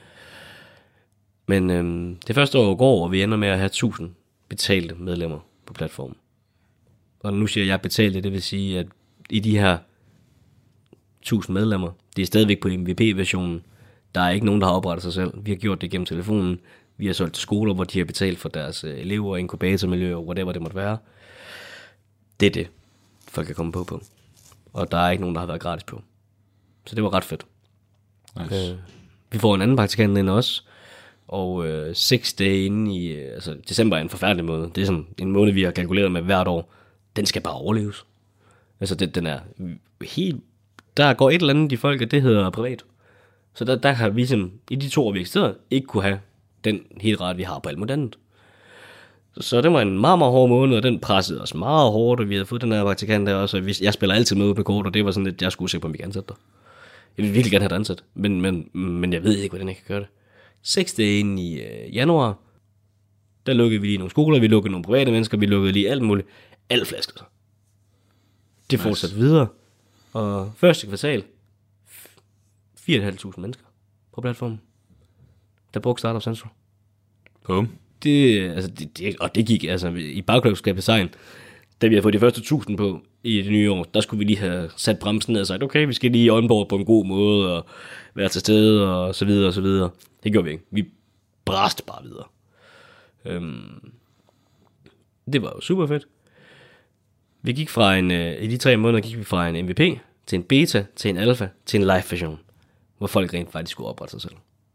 Men øhm, det første år går, og vi ender med at have tusind betalte medlemmer på platformen. Og nu siger jeg betalte, det vil sige, at i de her tusind medlemmer, det er stadigvæk på M V P-versionen. Der er ikke nogen, der har oprettet sig selv. Vi har gjort det gennem telefonen. Vi har solgt til skoler, hvor de har betalt for deres elever, inkubatormiljøer, whatever det måtte være. Det er det, folk kan komme på på. Og der er ikke nogen, der har været gratis på. Så det var ret fedt. Nice. Øh, vi får en anden praktikant ind også. Og øh, seks dage inden i, øh, altså december er en forfærdelig måned. Det er sådan en måned, vi har kalkuleret med hvert år. Den skal bare overleves. Altså det, den er helt, der går et eller andet i folk, og det hedder privat. Så der, der har vi sådan, i de to år vi eksisterer, ikke kunne have den helt ret, vi har på alt muligt andet. Så, så det var en meget, meget hård måned, og den pressede os meget hårdt, og vi havde fået den her praktikant der også. Og jeg spiller altid med på kort, og det var sådan lidt, jeg skulle se på, om vi kan ansætte dig. Jeg vil virkelig gerne have det ansat, men, men, men jeg ved ikke, hvordan jeg kan gøre det. Seks dage inden i øh, januar, der lukkede vi lige nogle skoler, vi lukkede nogle private mennesker, vi lukkede lige alt muligt. Alt flaskede sig. Det fortsatte nice. Videre. Og første kvartal, fire tusind fem hundrede mennesker på platformen, der brugte Startup Central. Bum. Det, altså, det, det, og det gik altså i bagklokskab design, da vi havde fået de første tusind på i det nye år, der skulle vi lige have sat bremsen ned og sagt, okay, vi skal lige onboard på en god måde, og være til stede, og så videre, og så videre. Det gjorde vi ikke. Vi bræste bare videre. Øhm, det var jo super fedt. Vi gik fra en, øh, i de tre måneder gik vi fra en M V P, til en beta, til en alpha, til en live version, hvor folk rent faktisk skulle oprette sig selv.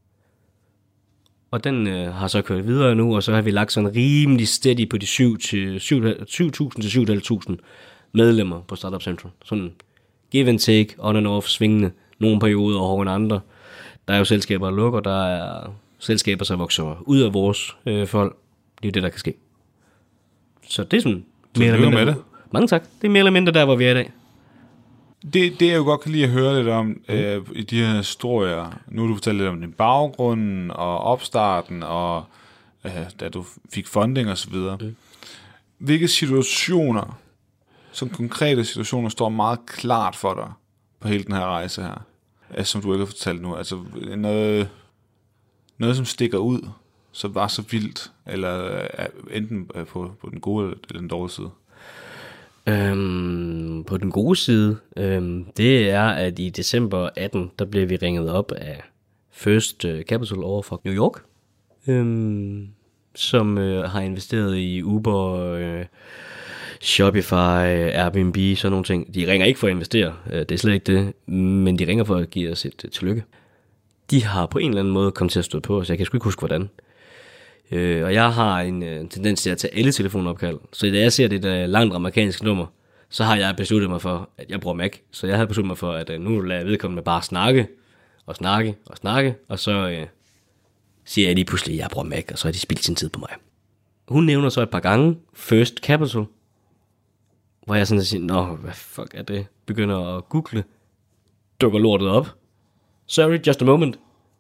Og den øh, har så kørt videre nu, og så har vi lagt sådan rimelig steady på de syv tusind til syv tusind fem hundrede medlemmer på Startup Central. Sådan give and take, on and off, svingende, nogle perioder hårdere end andre. Der er jo selskaber, der lukker, der er selskaber, der vokser ud af vores øh, folk. Det er jo det, der kan ske. Så det er sådan mere eller mindre. Med det. Mange tak. Det er mere eller mindre der, hvor vi er i dag. Det, det jeg jo godt kan lide at høre lidt om mm. øh, i de her historier. Nu har du fortalt lidt om din baggrund og opstarten, og øh, da du fik funding og så videre. Mm. Hvilke situationer, som konkrete situationer, står meget klart for dig på hele den her rejse her? Altså, som du ikke har fortalt nu. Altså noget, noget som stikker ud, som var så vildt, eller enten på, på den gode eller den dårlige side. Øhm, på den gode side, øhm, det er, at i december atten, der blev vi ringet op af First Capital over fra New York, øhm, som øh, har investeret i Uber, øh, Shopify, Airbnb, sådan nogle ting. De ringer ikke for at investere, øh, det er slet ikke det, men de ringer for at give os et øh, tillykke. De har på en eller anden måde kommet til at stå på os, jeg kan sgu ikke huske hvordan. Øh, og jeg har en øh, tendens til at tage alle telefonopkald. Så da jeg ser det der langt amerikansk nummer, så har jeg besluttet mig for, at jeg bruger Mac. Så jeg havde besluttet mig for, at øh, nu lader jeg vedkommende bare snakke, og snakke, og snakke. Og så øh, siger jeg lige pludselig, at jeg bruger Mac, og så har de spildt sin tid på mig. Hun nævner så et par gange First Capital, hvor jeg sådan siger, nå, hvad fuck er det? Begynder at google, dukker lortet op. Sorry, just a moment.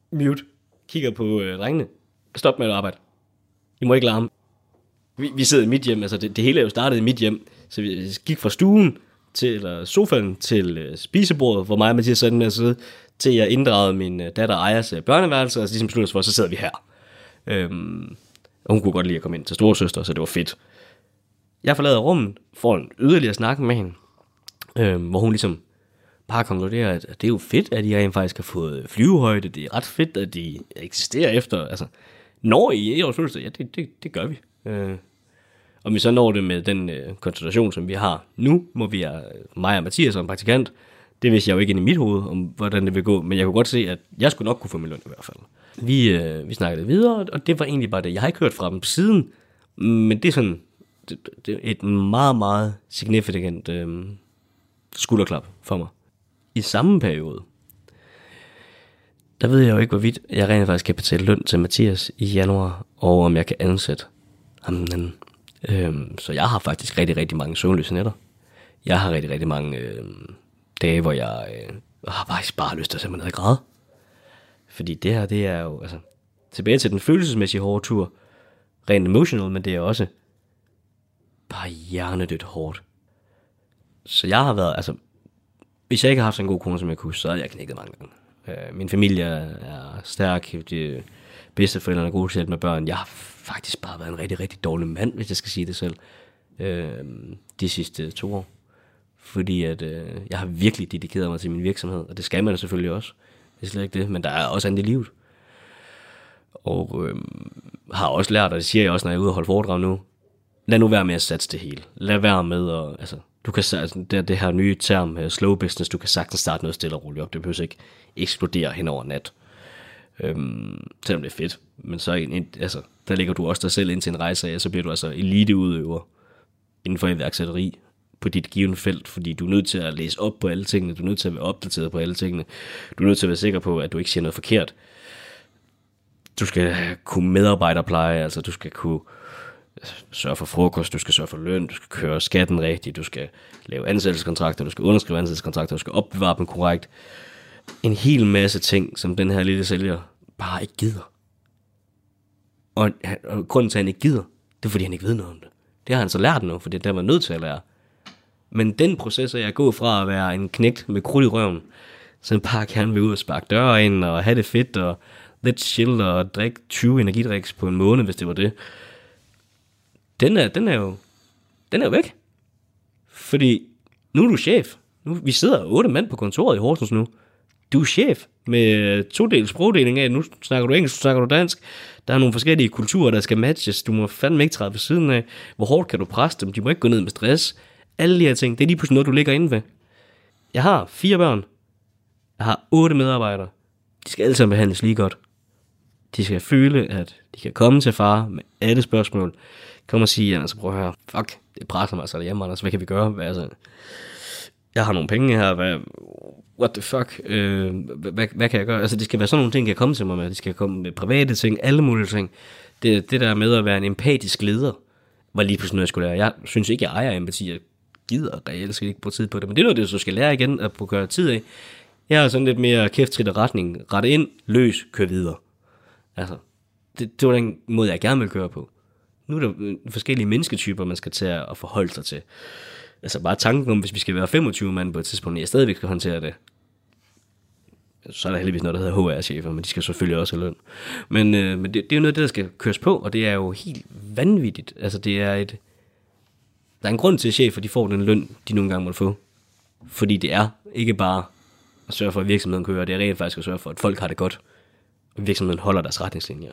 mute, kigger på øh, drengene, stop med at arbejde. I må ikke larme. Vi, vi sidder i mit hjem, altså det, det hele er jo startet i mit hjem, så vi gik fra stuen til eller sofaen til øh, spisebordet, hvor mig og Mathias sad med at sidde, til jeg inddragede min øh, datter Ejas øh, børneværelse, og så ligesom besluttede os for, så sidder vi her. Øhm, og hun kunne godt lide at komme ind til storesøster, så det var fedt. Jeg forlader rummet, får en yderligere snak med hende, øhm, hvor hun ligesom bare konkluderer, at det er jo fedt, at I rent faktisk har fået flyvehøjde, det er ret fedt, at de eksisterer efter, altså, når I er års fødselsdag, ja, det, det, det gør vi. Øh, om vi så når det med den øh, konstellation, som vi har nu, må vi have mig og Mathias som praktikant, det vidste jeg jo ikke ind i mit hoved, om hvordan det vil gå, men jeg kunne godt se, at jeg skulle nok kunne få min løn i hvert fald. Vi, øh, vi snakkede videre, og det var egentlig bare det. Jeg har ikke hørt fra dem siden, men det er sådan, det, det er et meget, meget significant øh, skulderklap for mig. I samme periode, der ved jeg jo ikke, hvorvidt jeg rent faktisk kan betale løn til Mathias i januar, og om jeg kan ansætte ham. Øhm, så jeg har faktisk rigtig, rigtig mange søvnløse nætter. Jeg har rigtig, rigtig mange øh, dage, hvor jeg øh, har faktisk bare lyst til at sætte mig ned og græde. Fordi det her, det er jo, altså, tilbage til den følelsesmæssige hårde tur, rent emotional, men det er også bare hjernedødt hårdt. Så jeg har været, altså, hvis jeg ikke har haft så en god kone, som jeg kunne, så havde jeg knækket mange gange. Øh, min familie er stærk, de bedsteforældrene er gode til at hjælpe med børn. Jeg har faktisk bare været en rigtig, rigtig dårlig mand, hvis jeg skal sige det selv, øh, de sidste to år. Fordi at, øh, jeg har virkelig dedikeret mig til min virksomhed, og det skal man selvfølgelig også. Det er slet ikke det, men der er også andet i livet. Og øh, har også lært, og det siger jeg også, når jeg er ude og holde foredrag nu, lad nu være med at satse det hele. Lad være med at, altså, du kan, altså, det, det her nye term, slow business, du kan sagtens starte noget stille og roligt op. Det behøver ikke eksplodere hen over nat. Øhm, selvom det er fedt. Men så en, altså, der lægger du også dig selv ind til en rejse af, så bliver du altså eliteudøver inden for iværksætteri på dit givende felt, fordi du er nødt til at læse op på alle tingene, du er nødt til at være opdateret på alle tingene, du er nødt til at være sikker på, at du ikke siger noget forkert. Du skal kunne medarbejderpleje, altså du skal kunne sørge for frokost, du skal sørge for løn, du skal køre skatten rigtigt, du skal lave ansættelseskontrakter, du skal underskrive ansættelseskontrakter, du skal opbevare dem korrekt. En hel masse ting, som den her lille sælger bare ikke gider. Og, og grunden til, at han ikke gider, det er, fordi han ikke ved noget om det. Det har han så lært nu, for det er der, man er nødt til at lære. Men den proces, at jeg går fra at være en knægt med krudt i røven, så bare gerne vil ud og sparke døre ind, og have det fedt, og lidt chill, og drikke tyve energidriks på en måned, hvis det var det. Den er, den er jo, den er jo væk. Fordi nu er du chef. Nu, vi sidder otte mand på kontoret i Horsens nu. Du er chef med todelt sprogdeling af, nu snakker du engelsk, nu snakker du dansk. Der er nogle forskellige kulturer, der skal matches. Du må fandme ikke træde ved siden af. Hvor hårdt kan du presse dem? De må ikke gå ned med stress. Alle de her ting, det er lige pludselig noget, du ligger inde ved. Jeg har fire børn. Jeg har otte medarbejdere. De skal alle sammen behandles lige godt. De skal føle, at de kan komme til far med alle spørgsmål. Kom og sige, altså prøv at høre, fuck, det presser mig altså derhjemme, altså hvad kan vi gøre? Hvad, altså, jeg har nogle penge her, hvad, what the fuck, øh, hvad, hvad kan jeg gøre? Altså det skal være sådan nogle ting, jeg kan komme til mig med, de skal komme med private ting, alle mulige ting. Det, det der med at være en empatisk leder, var lige pludselig noget, jeg skulle lære. Jeg synes ikke, jeg ejer empati, jeg gider reelt skal ikke bruge tid på det, men det er noget, det du skal lære igen, at bruge tid af. Jeg har sådan lidt mere kæft, retning, rette ind, løs, kør videre. Altså, det, det var den måde, jeg gerne vil køre på. Nu er der forskellige mennesketyper, man skal tage og forholde sig til. Altså bare tanken om, hvis vi skal være femogtyve mand på et tidspunkt, jeg stadigvæk skal håndtere det. Så er der heldigvis noget, der hedder H R-chefer, men de skal selvfølgelig også have løn. Men, øh, men det, det er jo noget af det, der skal køres på, og det er jo helt vanvittigt. Altså det er et... Der er en grund til, at chefer de får den løn, de nogle gange må få. Fordi det er ikke bare at sørge for, at virksomheden kører, det er rent faktisk at sørge for, at folk har det godt, og virksomheden holder deres retningslinjer.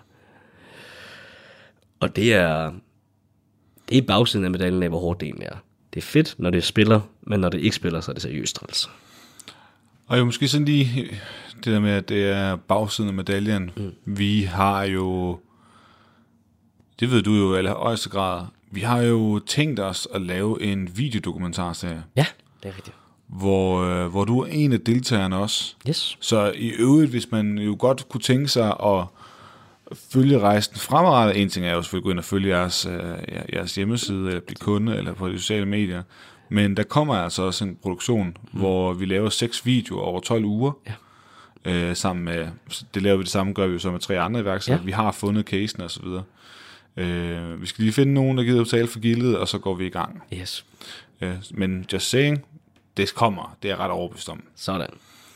Og det er, det er bagsiden af medaljen af, hvor hårdt det egentlig er. Det er fedt, når det spiller, men når det ikke spiller, så er det seriøst træls. Og jo måske sådan lige det der med, at det er bagsiden af medaljen. Mm. Vi har jo, det ved du jo i allerhøjeste grad, vi har jo tænkt os at lave en videodokumentarserie. Ja, det er rigtigt. Hvor, øh, hvor du er en af deltagerne også. Yes. Så i øvrigt, hvis man jo godt kunne tænke sig at følge rejsen fremadrettet, en ting er jo selvfølgelig at gå ind og følge jeres, øh, jeres hjemmeside, eller blive kunde, eller på de sociale medier. Men der kommer altså også en produktion, mm. hvor vi laver seks videoer over tolv uger. øh, sammen med, det laver vi det samme, gør vi jo så med tre andre iværksættere. Ja. Vi har fundet casen og så videre. Øh, vi skal lige finde nogen, der gider betale for gildet, og så går vi i gang. Yes. Øh, men just saying, det kommer, det er jeg ret overbevist om. Sådan.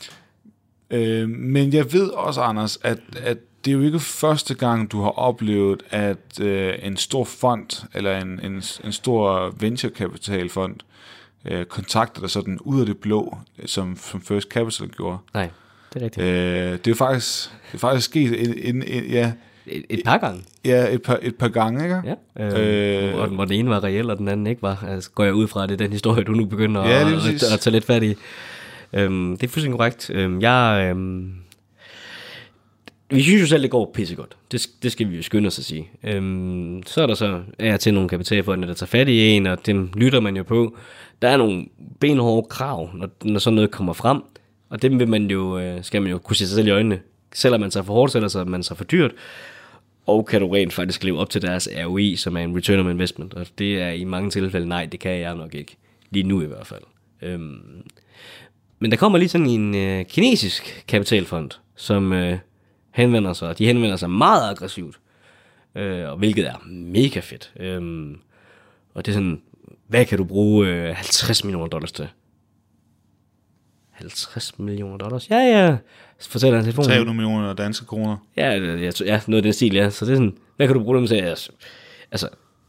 Øh, men jeg ved også, Anders, at, at det er jo ikke første gang, du har oplevet, at øh, en stor fond, eller en, en, en stor venturekapitalfond, øh, kontakter dig sådan ud af det blå, som, som First Capital gjorde. Nej, det er rigtigt. Øh, det er jo faktisk, det er faktisk sket en, en, en, ja, et, et par gange. Ja, et par, et par gange, ikke? Ja, øh, øh, hvor, hvor den ene var reel, og den anden ikke var. Altså, går jeg ud fra, det er den historie, du nu begynder ja, at, at, at tage lidt fat i. Øhm, det er fuldstændig korrekt. Øhm, jeg... Øhm, vi synes jo selv, det går pissegodt. Det, det skal vi jo skynde os at sige. Øhm, så er der så er til nogle kapitalfonde, der tager fat i en, og dem lytter man jo på. Der er nogle benhårde krav, når, når sådan noget kommer frem, og dem vil man jo, øh, skal man jo kunne se sig selv i øjnene. Selvom man så for hårdt, eller man så for dyrt, og kan du rent faktisk leve op til deres R O I, som er en return on investment, og det er i mange tilfælde, nej, det kan jeg nok ikke. Lige nu i hvert fald. Øhm, men der kommer lige sådan en øh, kinesisk kapitalfond, som... Øh, henvender sig, de henvender sig meget aggressivt, øh, og hvilket er mega fedt. Øhm, og det er sådan, hvad kan du bruge øh, halvtreds millioner dollars til? halvtreds millioner dollars? Ja, ja. Fortæl dig telefonen. tre hundrede millioner danske kroner. Ja, ja, ja, noget af den stil, ja. Så det er sådan, hvad kan du bruge dem til? Altså, altså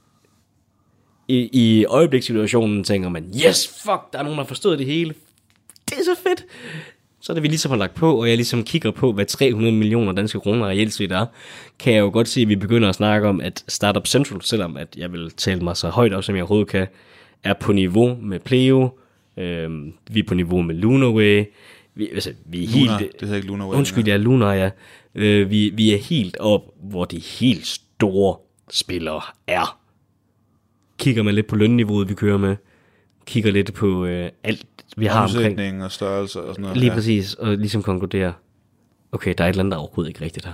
i, i øjeblikssituationen tænker man, yes, fuck, der er nogen, der har forstået det hele. Det er så fedt. Så da vi ligesom har lagt på, og jeg ligesom kigger på, hvad tre hundrede millioner danske kroner reelt set er, kan jeg jo godt se, at vi begynder at snakke om, at Startup Central, selvom at jeg vil tale mig så højt op, som jeg overhovedet kan, er på niveau med Pleo, øhm, vi er på niveau med Lunaway, vi, altså, vi er Lunar, helt... det hedder ikke Lunaway. Undskyld, ja, Lunar, ja. Øh, vi, vi er helt op, hvor de helt store spillere er. Kigger man lidt på lønniveauet, vi kører med, kigger lidt på øh, alt, vi har omkring. Og størrelse og sådan noget. Lige ja. præcis, og ligesom konkludere, okay, der er et eller andet, der er overhovedet ikke rigtigt her.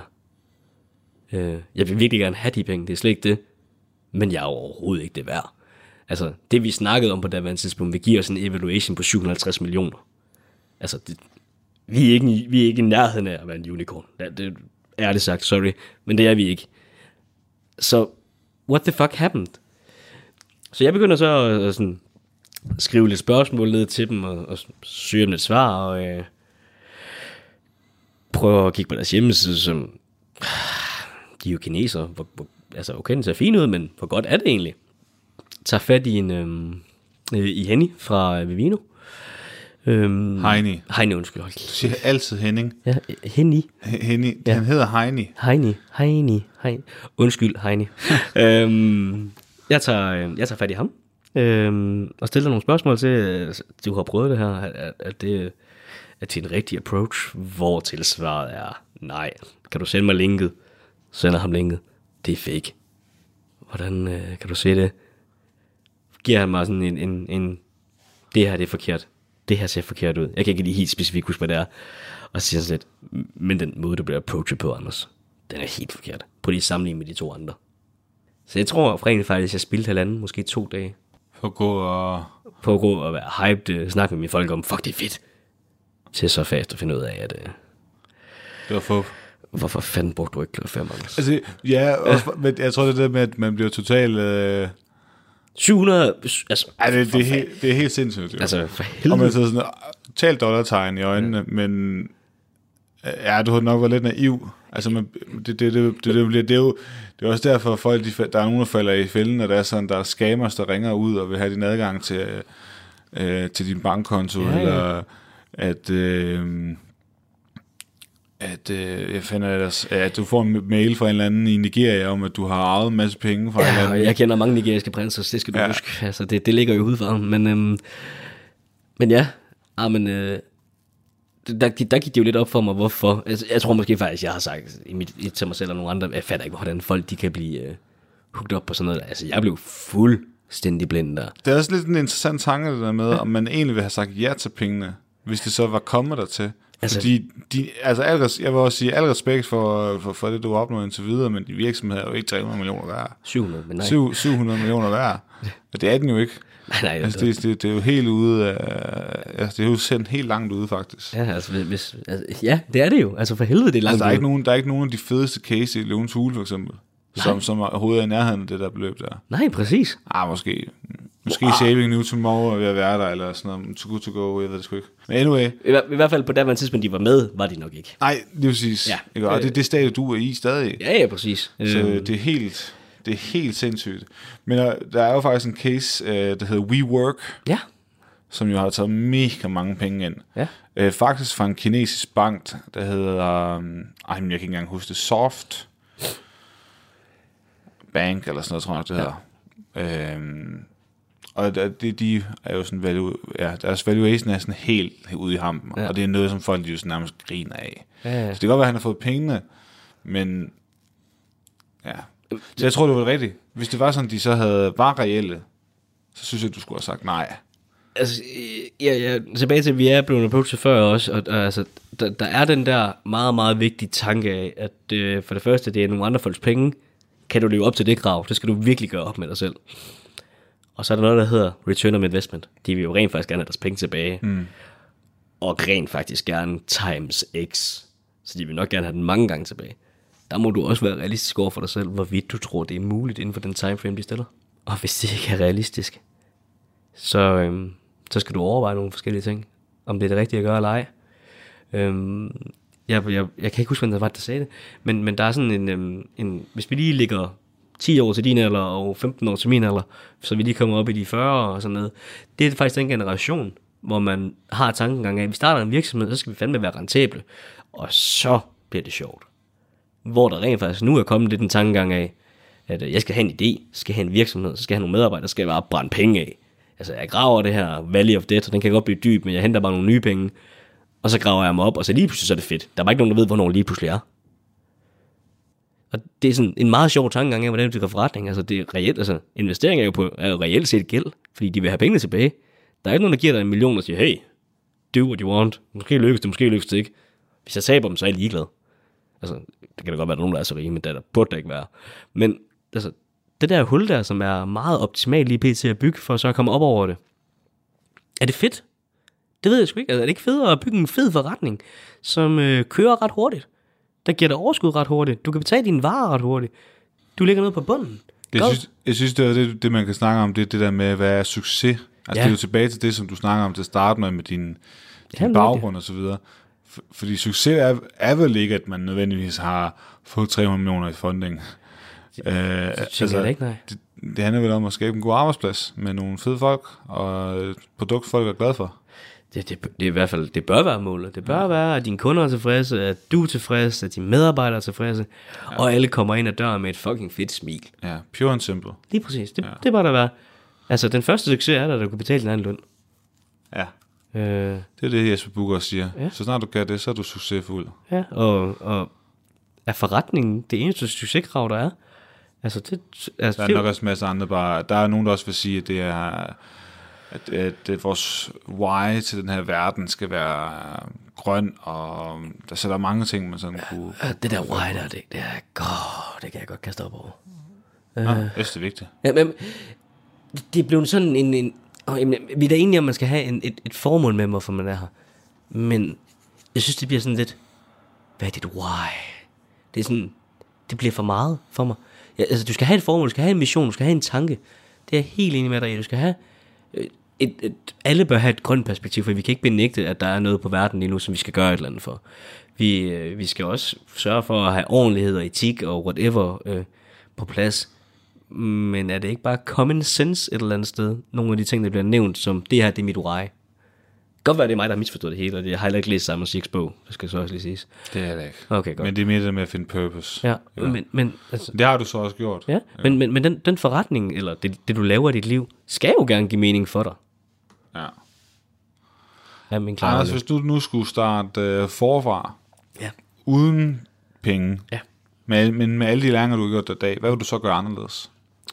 Øh, jeg vil virkelig gerne have de penge, det er slet ikke det, men jeg er overhovedet ikke det værd. Altså, det vi snakkede om på det andet tidspunkt, vi giver os en evaluation på syv hundrede og halvtreds millioner. Altså, det, vi, er ikke, vi er ikke i nærheden af at være en unicorn. Det, det er ærligt sagt, sorry, men det er vi ikke. Så, what the fuck happened? Så jeg begynder så at sådan, skrive lidt spørgsmål ned til dem, og, og søge dem lidt svar, og øh, prøve at kigge på deres hjemmeside, som de er jo kinesere, hvor, hvor, altså okay, den ser fin ud, men hvor godt er det egentlig? Tager fat i en øh, i Henny fra Vivino. Øhm, Heini. Heini, undskyld. Du siger altid Henning. Ja, Henny. Henny, ja. Han hedder Heini. Heini, Heini, Heini. Undskyld, Heini. øhm, jeg, tager, jeg tager fat i ham, øhm, og stiller nogle spørgsmål til, du har prøvet det her, at, at det er til en rigtig approach, hvor tilsvaret er, nej, kan du sende mig linket? Sender ham linket. Det er fake. Hvordan øh, kan du se det? Giver han mig sådan en, en, en, det her det er forkert. Det her ser forkert ud. Jeg kan ikke lige helt specifikt huske, hvad det er. Og så siger han sådan lidt, men den måde, du bliver approachet på, Anders, den er helt forkert. På lige sammenligning med de to andre. Så jeg tror rent faktisk, jeg spildte halvanden, måske to dage. På at gå og... På at gå og være hyped, snakke med mine folk om, fuck det er fedt. Til så fast at finde ud af, at... Øh, det var for... Hvorfor fanden brugte du ikke klokken fem, Anders? Altså, ja, også, men jeg tror, det er det med, at man bliver totalt... Øh... syv hundrede... Altså, ja, det, det, er helt, det er helt sindssygt. Jo. Altså, for helvede. Og man sidder sådan, totalt dollartegn i øjnene, ja. Men... Ja, du har nok været lidt naiv. Altså, man, det, det, det, det, det, det, det, det, er jo det er også derfor, at folk, de, der er nogen, der falder i fælden, og der er sådan, der er scammers, der ringer ud og vil have din adgang til, øh, til din bankkonto, ja, ja. Eller at... Øh, at øh, jeg finder ellers, at du får en mail fra en eller anden i Nigeria om, at du har arvet en masse penge fra ja, en eller anden. Jeg kender mange nigeriske prinser, det skal du ja. huske. Altså, det, det ligger jo i hovedfarven. Men, øhm, men ja, ah, men, øh, der, der gik det jo lidt op for mig, hvorfor. Altså, jeg tror måske faktisk, jeg har sagt i mit, i, til mig selv og nogle andre, jeg fatter ikke, hvordan folk de kan blive øh, hooked op på sådan noget. Altså, jeg blev fuldstændig blind der. Det er også lidt en interessant tanke, det der med, ja. Om man egentlig ville have sagt ja til pengene, hvis det så var kommet der til. Altså, Fordi, de, altså al, jeg vil også sige, al respekt for, for, for det, du har opnået indtil videre, men de virksomheder er jo ikke tre hundrede millioner værd. syv hundrede, men nej. syv hundrede millioner værd. Og det er den jo ikke. Nej, nej. Altså, det, det, det er jo helt ude af... Altså, det er jo sendt helt langt ude, faktisk. Ja, altså, hvis, altså, ja, det er det jo. Altså, for helvede, det er langt altså, der er ude. ikke nogen, der er ikke nogen af de fedeste case i Løvens Hule, for eksempel. Som, som overhovedet er i nærheden af det der beløb der. Nej, præcis. Ah, måske. Måske wow. Saving New Tomorrow er ved at være der, eller sådan noget. Too Good To Go, jeg ved det sgu ikke. Men anyway. I, I hvert fald på det tidspunkt, de var med, var de nok ikke. Nej, det er præcis. Ja. Ikke? Og det er det stadie, du er i stadig. Ja, ja, præcis. Så øhm. det er helt... Det er helt sindssygt. Men der, der er jo faktisk en case, øh, der hedder WeWork, ja. som jo har taget mega mange penge ind. Ja. Øh, faktisk fra en kinesisk bank, der hedder, øh, ej, men jeg kan ikke engang huske det, Soft Bank, eller sådan noget, tror jeg, det hedder. Ja. Øh, og de, de er jo sådan, value, ja, deres valuation er sådan helt ude i hampen, ja. Og det er noget, som folk jo sådan nærmest griner af. Ja, ja. Så det kan godt være, at han har fået pengene, men ja... Så jeg tror, det var rigtigt. Hvis det var sådan, de så havde var reelle, så synes jeg, du skulle have sagt nej. Altså, ja, ja, tilbage til, at vi er blevet approached før også, og, og altså, der, der er den der meget, meget vigtige tanke af, at øh, for det første, det er nogle andre folks penge, kan du leve op til det krav, det skal du virkelig gøre op med dig selv. Og så er der noget, der hedder return on investment. De vil jo rent faktisk gerne have deres penge tilbage, mm. og rent faktisk gerne times x, så de vil nok gerne have den mange gange tilbage. Der må du også være realistisk over for dig selv, hvorvidt du tror, det er muligt inden for den timeframe, de stiller. Og hvis det ikke er realistisk, så, øhm, så skal du overveje nogle forskellige ting. Om det er det rigtige at gøre eller ej. Øhm, jeg, jeg, jeg kan ikke huske, hvem der var, der sagde det. Men, men der er sådan en, øhm, en... Hvis vi lige ligger ti år til din alder og femten år til min alder, så vi lige kommer op i de fyrre og sådan noget. Det er faktisk den generation, hvor man har tankegang af, at vi starter en virksomhed, så skal vi fandme være rentable. Og så bliver det sjovt. Hvor der rent faktisk nu er kommet lidt en tankegang af, at jeg skal have en idé, skal have en virksomhed, så skal jeg have nogle medarbejdere, skal jeg bare brænde penge af. Altså jeg graver det her Valley of Death, og den kan godt blive dyb, men jeg henter bare nogle nye penge, og så graver jeg mig op, og så lige pludselig så er det fedt. Der er bare ikke nogen, der ved, hvornår lige pludselig er. Og det er sådan en meget sjov tankegang af, hvordan det går forretning. Altså det er reelt, altså investering er jo, på, er jo reelt set gæld, fordi de vil have pengene tilbage. Der er ikke nogen, der giver dig en million og siger, hey, do what you want. Måske lykkes det, måske lykkes det ikke. Hvis jeg taber dem, så er jeg ligeglad. Altså, det kan da godt være, at nogen der er så rige, men det der burde der ikke være. Men altså, det der hul der, som er meget optimalt lige pt. At bygge, for så at komme op over det. Er det fedt? Det ved jeg sgu ikke. Altså, er det ikke federe at bygge en fed forretning, som øh, kører ret hurtigt? Der giver dig overskud ret hurtigt. Du kan betale dine varer ret hurtigt. Du ligger nede på bunden. Jeg synes, jeg synes, det er det, det, man kan snakke om, det er det der med, hvad er succes. Altså, ja. Det er jo tilbage til det, som du snakker om til at starte med, med din, din baggrund og så videre. Fordi succes er, er vel ikke, at man nødvendigvis har fået tre hundrede millioner i funding. Det, øh, det altså, det, ikke, nej. Det, det handler vel om at skabe en god arbejdsplads med nogle fede folk, og et produkt, folk er glade for. Det, det, det er i hvert fald, det bør være målet. Det bør ja. være, at dine kunder er tilfredse, at du er tilfreds, at dine medarbejdere er tilfredse, ja. og alle kommer ind ad døren med et fucking fedt smil. Ja, pure and simple. Lige præcis. Det, ja. det bør der være. Altså, den første succes er der, at du kan betale din egen løn. Ja. Øh, det er det, Jesper Bucher siger. Ja. Så snart du kan det, så er du succesfuld. Ja, og, og er forretningen det eneste succeskrav, der er? Altså, det, altså, der er det, nok også en masse andre bare. Der er nogen, der også vil sige, at det er, at, at det, vores why til den her verden skal være grøn, og der så der er mange ting, man sådan kunne... Ja, det der why der, det, det er godt, det kan jeg godt kaste op over. Ja, uh, det er vigtigt. Ja, men det er blevet sådan en... en Og, jamen, vi er da enige om, at man skal have en, et, et formål med, hvorfor man er her. Men jeg synes, det bliver sådan lidt, hvad er dit why? Det er sådan, det bliver for meget for mig. Ja, altså, du skal have et formål, du skal have en mission, du skal have en tanke. Det er jeg helt enig med dig i. Du skal have, et, et, et, alle bør have et grønt perspektiv, for vi kan ikke benægte, at der er noget på verden lige nu, som vi skal gøre et eller andet for. Vi, øh, vi skal også sørge for at have ordentlighed og etik og whatever øh, på plads. Men er det ikke bare common sense et eller andet sted? Nogle af de ting, der bliver nævnt som, det her, det er mit why. Det kan godt være, det er mig, der har misforstået det hele, og jeg har heller ikke læst Simon Sinek's bog. Det skal så også lige siges. Det er det ikke. Okay, godt. Men det er mere det med at finde purpose. Ja, ja. Men, men, altså, det har du så også gjort. Ja, ja. Men, men, men den, den forretning, eller det, det, du laver i dit liv, skal jo gerne give mening for dig. Ja. Ja, min klare. Anders, hvis du nu skulle starte øh, forfra, ja. uden penge, ja. med, men med alle de læringer, du har gjort i dag, hvad vil du så gøre anderledes?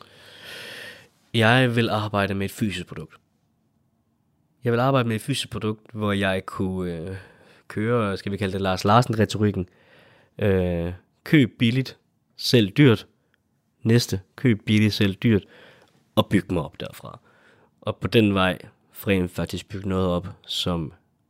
Jeg vil arbejde med et fysisk produkt. Jeg vil arbejde med et fysisk produkt, hvor jeg kunne øh, køre, skal vi kalde det Lars Larsen-retorikken. Øh, køb billigt, sælg dyrt. Næste, køb billigt, sælg dyrt. og bygge mig op derfra. Og på den vej rent faktisk bygge noget op, som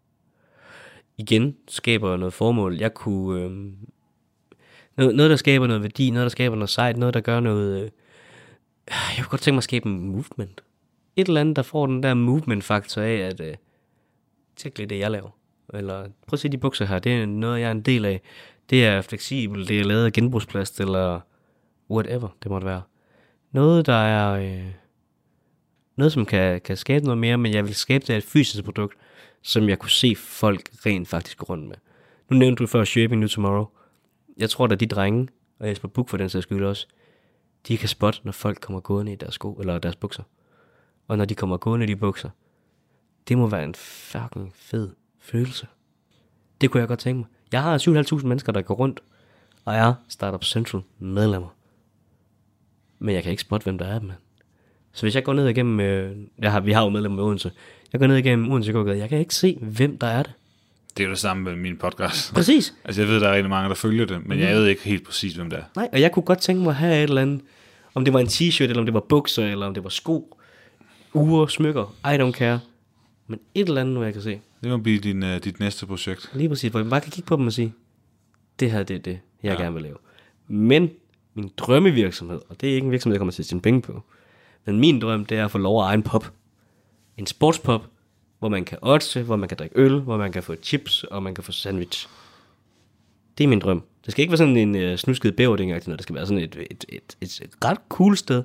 igen skaber noget formål. Jeg kunne... Øh, noget, noget, der skaber noget værdi, noget, der skaber noget sejt, noget, der gør noget... Øh, jeg kunne godt tænke mig at skabe en movement. Et eller andet, der får den der movement-faktor af, at... Øh, tjek lige det, jeg laver. Eller prøv at se de bukser her, det er noget, jeg er en del af. Det er fleksibelt, det er lavet af genbrugsplast, eller whatever det måtte være. Noget, der er... Øh, noget, som kan, kan skabe noget mere, men jeg vil skabe det af et fysisk produkt, som jeg kunne se folk rent faktisk gå rundt med. Nu nævnte du før Shaping New Tomorrow. Jeg tror, at de drenge, og Jesper Buch for den sags skyld også, de kan spotte, når folk kommer gående i deres sko, eller deres bukser. Og når de kommer gående i de bukser, det må være en fucking fed følelse. Det kunne jeg godt tænke mig. Jeg har syv tusind fem hundrede mennesker, der går rundt, og er Startup Central medlemmer. Men jeg kan ikke spotte, hvem der er, mand. Så hvis jeg går ned igennem, øh, jeg har, vi har jo medlemmer med Odense, jeg går ned igennem Odense Gågade, jeg kan ikke se, hvem der er det. Det er jo det samme med min podcast. Præcis. Altså jeg ved, der er rigtig mange, der følger det, men mm. jeg ved ikke helt præcis, hvem det er. Nej, og jeg kunne godt tænke mig at have et eller andet, om det var en t-shirt, eller om det var bukser, eller om det var sko, ure, smykker, I don't care. Men et eller andet, nu jeg kan se. Det må blive din, uh, dit næste projekt. Lige præcis, hvor jeg bare kan kigge på dem og sige, det her, det er det, jeg ja. gerne vil lave. Men min drømmevirksomhed, og det er ikke en virksomhed, jeg kommer til at tjene penge på, men min drøm, det er at få lov at eje en pop. En sportspop, hvor man kan oddse, hvor man kan drikke øl, hvor man kan få chips, og man kan få sandwich. Det er min drøm. Det skal ikke være sådan en uh, snusket bæverding, det skal være sådan et, et, et, et, et ret cool sted.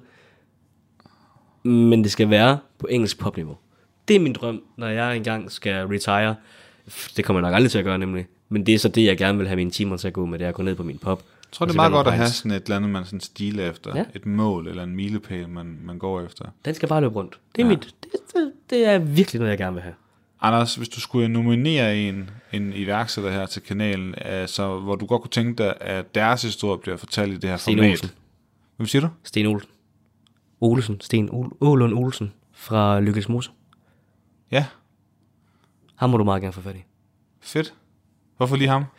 Men det skal være på engelsk popniveau. Det er min drøm, når jeg engang skal retire. Det kommer jeg nok aldrig til at gøre nemlig. Men det er så det, jeg gerne vil have mine timer til at gå med, det er at gå ned på min pop. Jeg tror, det er meget godt at have sådan et eller andet, man sådan stiler efter. Ja. Et mål eller en milepæl, man, man går efter. Den skal bare løbe rundt. Det er, ja. mit, det, det, det er virkelig noget, jeg gerne vil have. Anders, hvis du skulle nominere en, en iværksætter her til kanalen, altså, hvor du godt kunne tænke dig, at deres historie bliver fortalt i det her Sten format. Olsen. Hvad siger du? Sten Olsen. Olsen. Sten Ålund Olsen fra Lykkes Mose. Ja. Ham må du meget gerne få fat i. Fedt. Hvorfor lige ham?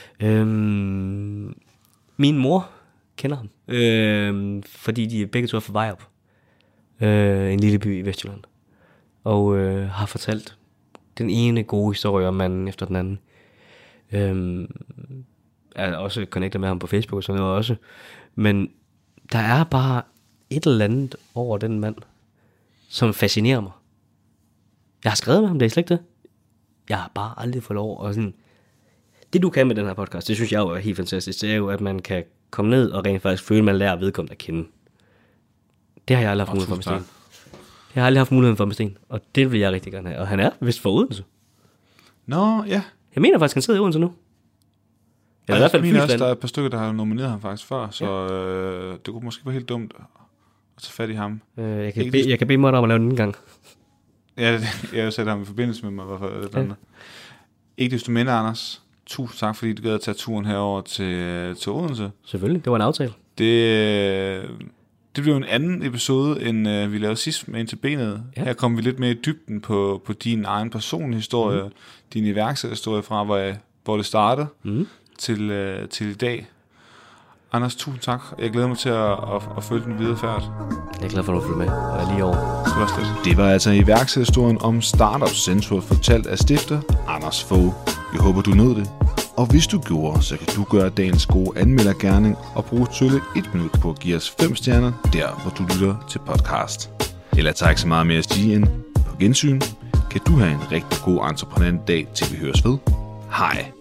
Øhm, min mor kender ham. Øhm, fordi de begge to er fra Vejrup. Øh, en lille by i Vestjylland. Og øh, har fortalt den ene gode historie om manden efter den anden. Øhm, er også connectet med ham på Facebook og sådan noget også. Men der er bare et eller andet over den mand, som fascinerer mig. Jeg har skrevet med ham, det er slet ikke det. Jeg har bare aldrig fået lov. Og sådan, det du kan med den her podcast, det synes jeg jo er helt fantastisk. Det er jo, at man kan komme ned og rent faktisk føle, at man lærer vedkommende at kende. Det har jeg aldrig haft muligheden for med Sten. Jeg har aldrig haft muligheden for med Sten. Og det vil jeg rigtig gerne have. Og han er vist for Odense. Nå, ja. Jeg mener faktisk, han sidder i Odense nu. Eller i hvert fald mener også, der er et par stykker, der har nomineret ham faktisk før. Så ja. øh, det kunne måske være helt dumt at tage fat i ham. Øh, jeg, kan be, jeg kan bede mig om at lave den en gang. Ja, jeg har sætte ham i forbindelse med mig, i hvert fald. Ja. Ikke desto mindre, Anders. Tusind tak, fordi du gad at tage turen herover til, til Odense. Selvfølgelig, det var en aftale. Det, det blev en anden episode, end uh, vi lavede sidst med Ind til Benet. Ja. Her kom vi lidt mere i dybden på, på din egen personlige historie, mm. din iværksætterhistorie fra, hvor, jeg, hvor det startede, mm. til, uh, til i dag. Anders, tusind tak. Jeg glæder mig til at, at, at følge den videre færd. Jeg er glad for, at du følger med, og jeg er lige over. Det var altså iværksætterhistorien om Startup Central, fortalt af stifter Anders Fogh. Jeg håber, du nåede det. Og hvis du gjorde, så kan du gøre dagens gode anmeldergerning og bruge tølle et minut på at give os fem stjerner, der hvor du lytter til podcast. Eller tak ikke så meget mere at sige end på gensyn. Kan du have en rigtig god entreprenant dag, til vi høres ved. Hej.